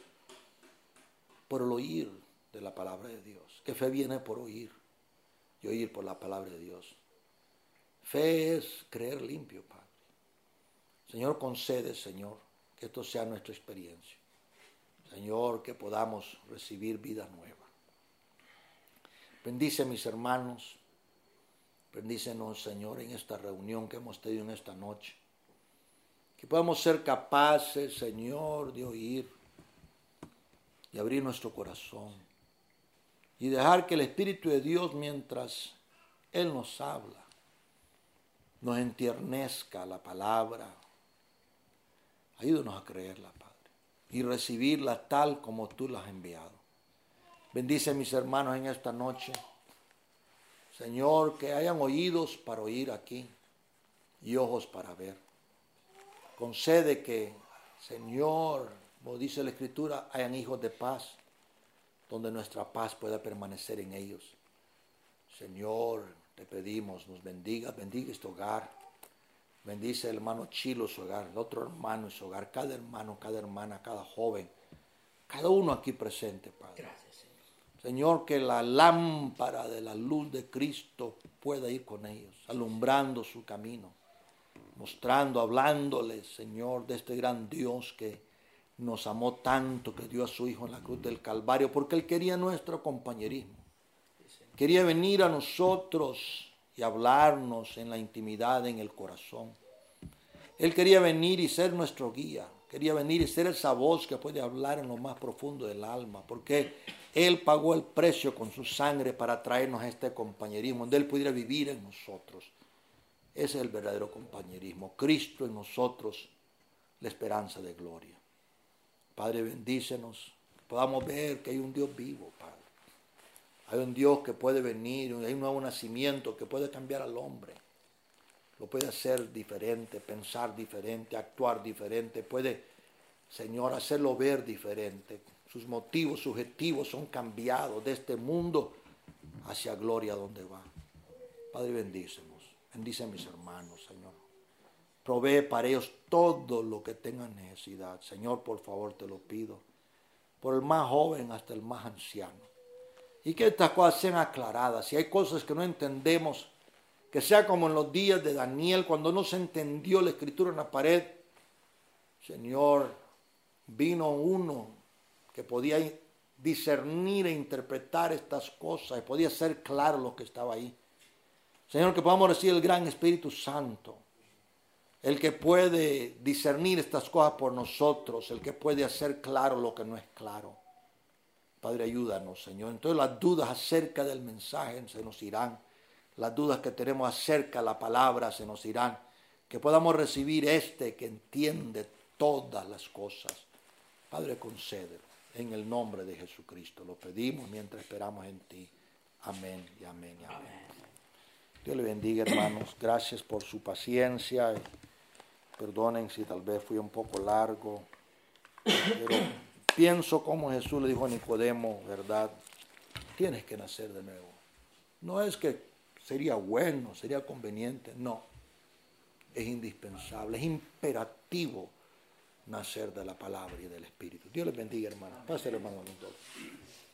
por el oír de la palabra de Dios. Que fe viene por oír y oír por la palabra de Dios. Fe es creer limpio, Padre. Señor, concede, Señor, que esto sea nuestra experiencia. Señor, que podamos recibir vida nueva. Bendice a mis hermanos. Bendícenos, Señor, en esta reunión que hemos tenido en esta noche. Que podamos ser capaces, Señor, de oír y abrir nuestro corazón. Y dejar que el Espíritu de Dios, mientras Él nos habla, nos entiernezca la palabra. Ayúdanos a creerla, Padre, y recibirla tal como tú la has enviado. Bendice a mis hermanos en esta noche. Señor, que hayan oídos para oír aquí y ojos para ver. Concede que, Señor, como dice la Escritura, hayan hijos de paz, donde nuestra paz pueda permanecer en ellos. Señor, te pedimos, nos bendiga, bendiga este hogar. Bendice el hermano Chilo su hogar, el otro hermano su hogar, cada hermano, cada hermana, cada joven, cada uno aquí presente, Padre. Gracias, Señor. Señor, que la lámpara de la luz de Cristo pueda ir con ellos, alumbrando su camino, mostrando, hablándoles, Señor, de este gran Dios que nos amó tanto, que dio a su Hijo en la cruz del Calvario, porque Él quería nuestro compañerismo. Quería venir a nosotros y hablarnos en la intimidad, en el corazón. Él quería venir y ser nuestro guía. Quería venir y ser esa voz que puede hablar en lo más profundo del alma, porque Él pagó el precio con su sangre para traernos a este compañerismo, donde Él pudiera vivir en nosotros. Ese es el verdadero compañerismo. Cristo en nosotros, la esperanza de gloria. Padre, bendícenos, que podamos ver que hay un Dios vivo, Padre. Hay un Dios que puede venir, hay un nuevo nacimiento que puede cambiar al hombre. Lo puede hacer diferente, pensar diferente, actuar diferente. Puede, Señor, hacerlo ver diferente. Sus motivos subjetivos son cambiados de este mundo hacia gloria donde va. Padre, bendícenos. Bendice a mis hermanos, Señor. Provee para ellos todo lo que tengan necesidad. Señor, por favor, te lo pido. Por el más joven hasta el más anciano. Y que estas cosas sean aclaradas. Si hay cosas que no entendemos, que sea como en los días de Daniel, cuando no se entendió la escritura en la pared. Señor, vino uno que podía discernir e interpretar estas cosas y podía ser claro lo que estaba ahí. Señor, que podamos recibir el gran Espíritu Santo, el que puede discernir estas cosas por nosotros, el que puede hacer claro lo que no es claro. Padre, ayúdanos, Señor. Entonces las dudas acerca del mensaje se nos irán. Las dudas que tenemos acerca de la palabra se nos irán. Que podamos recibir este que entiende todas las cosas. Padre, concédelo. En el nombre de Jesucristo lo pedimos mientras esperamos en ti. Amén y amén y amén. amén. Dios le bendiga, hermanos. Gracias por su paciencia. Perdonen si tal vez fui un poco largo. Pero pienso como Jesús le dijo a Nicodemo, ¿verdad? Tienes que nacer de nuevo. No es que sería bueno, sería conveniente. No. Es indispensable, es imperativo nacer de la palabra y del Espíritu. Dios les bendiga, hermano. Pásale, hermano.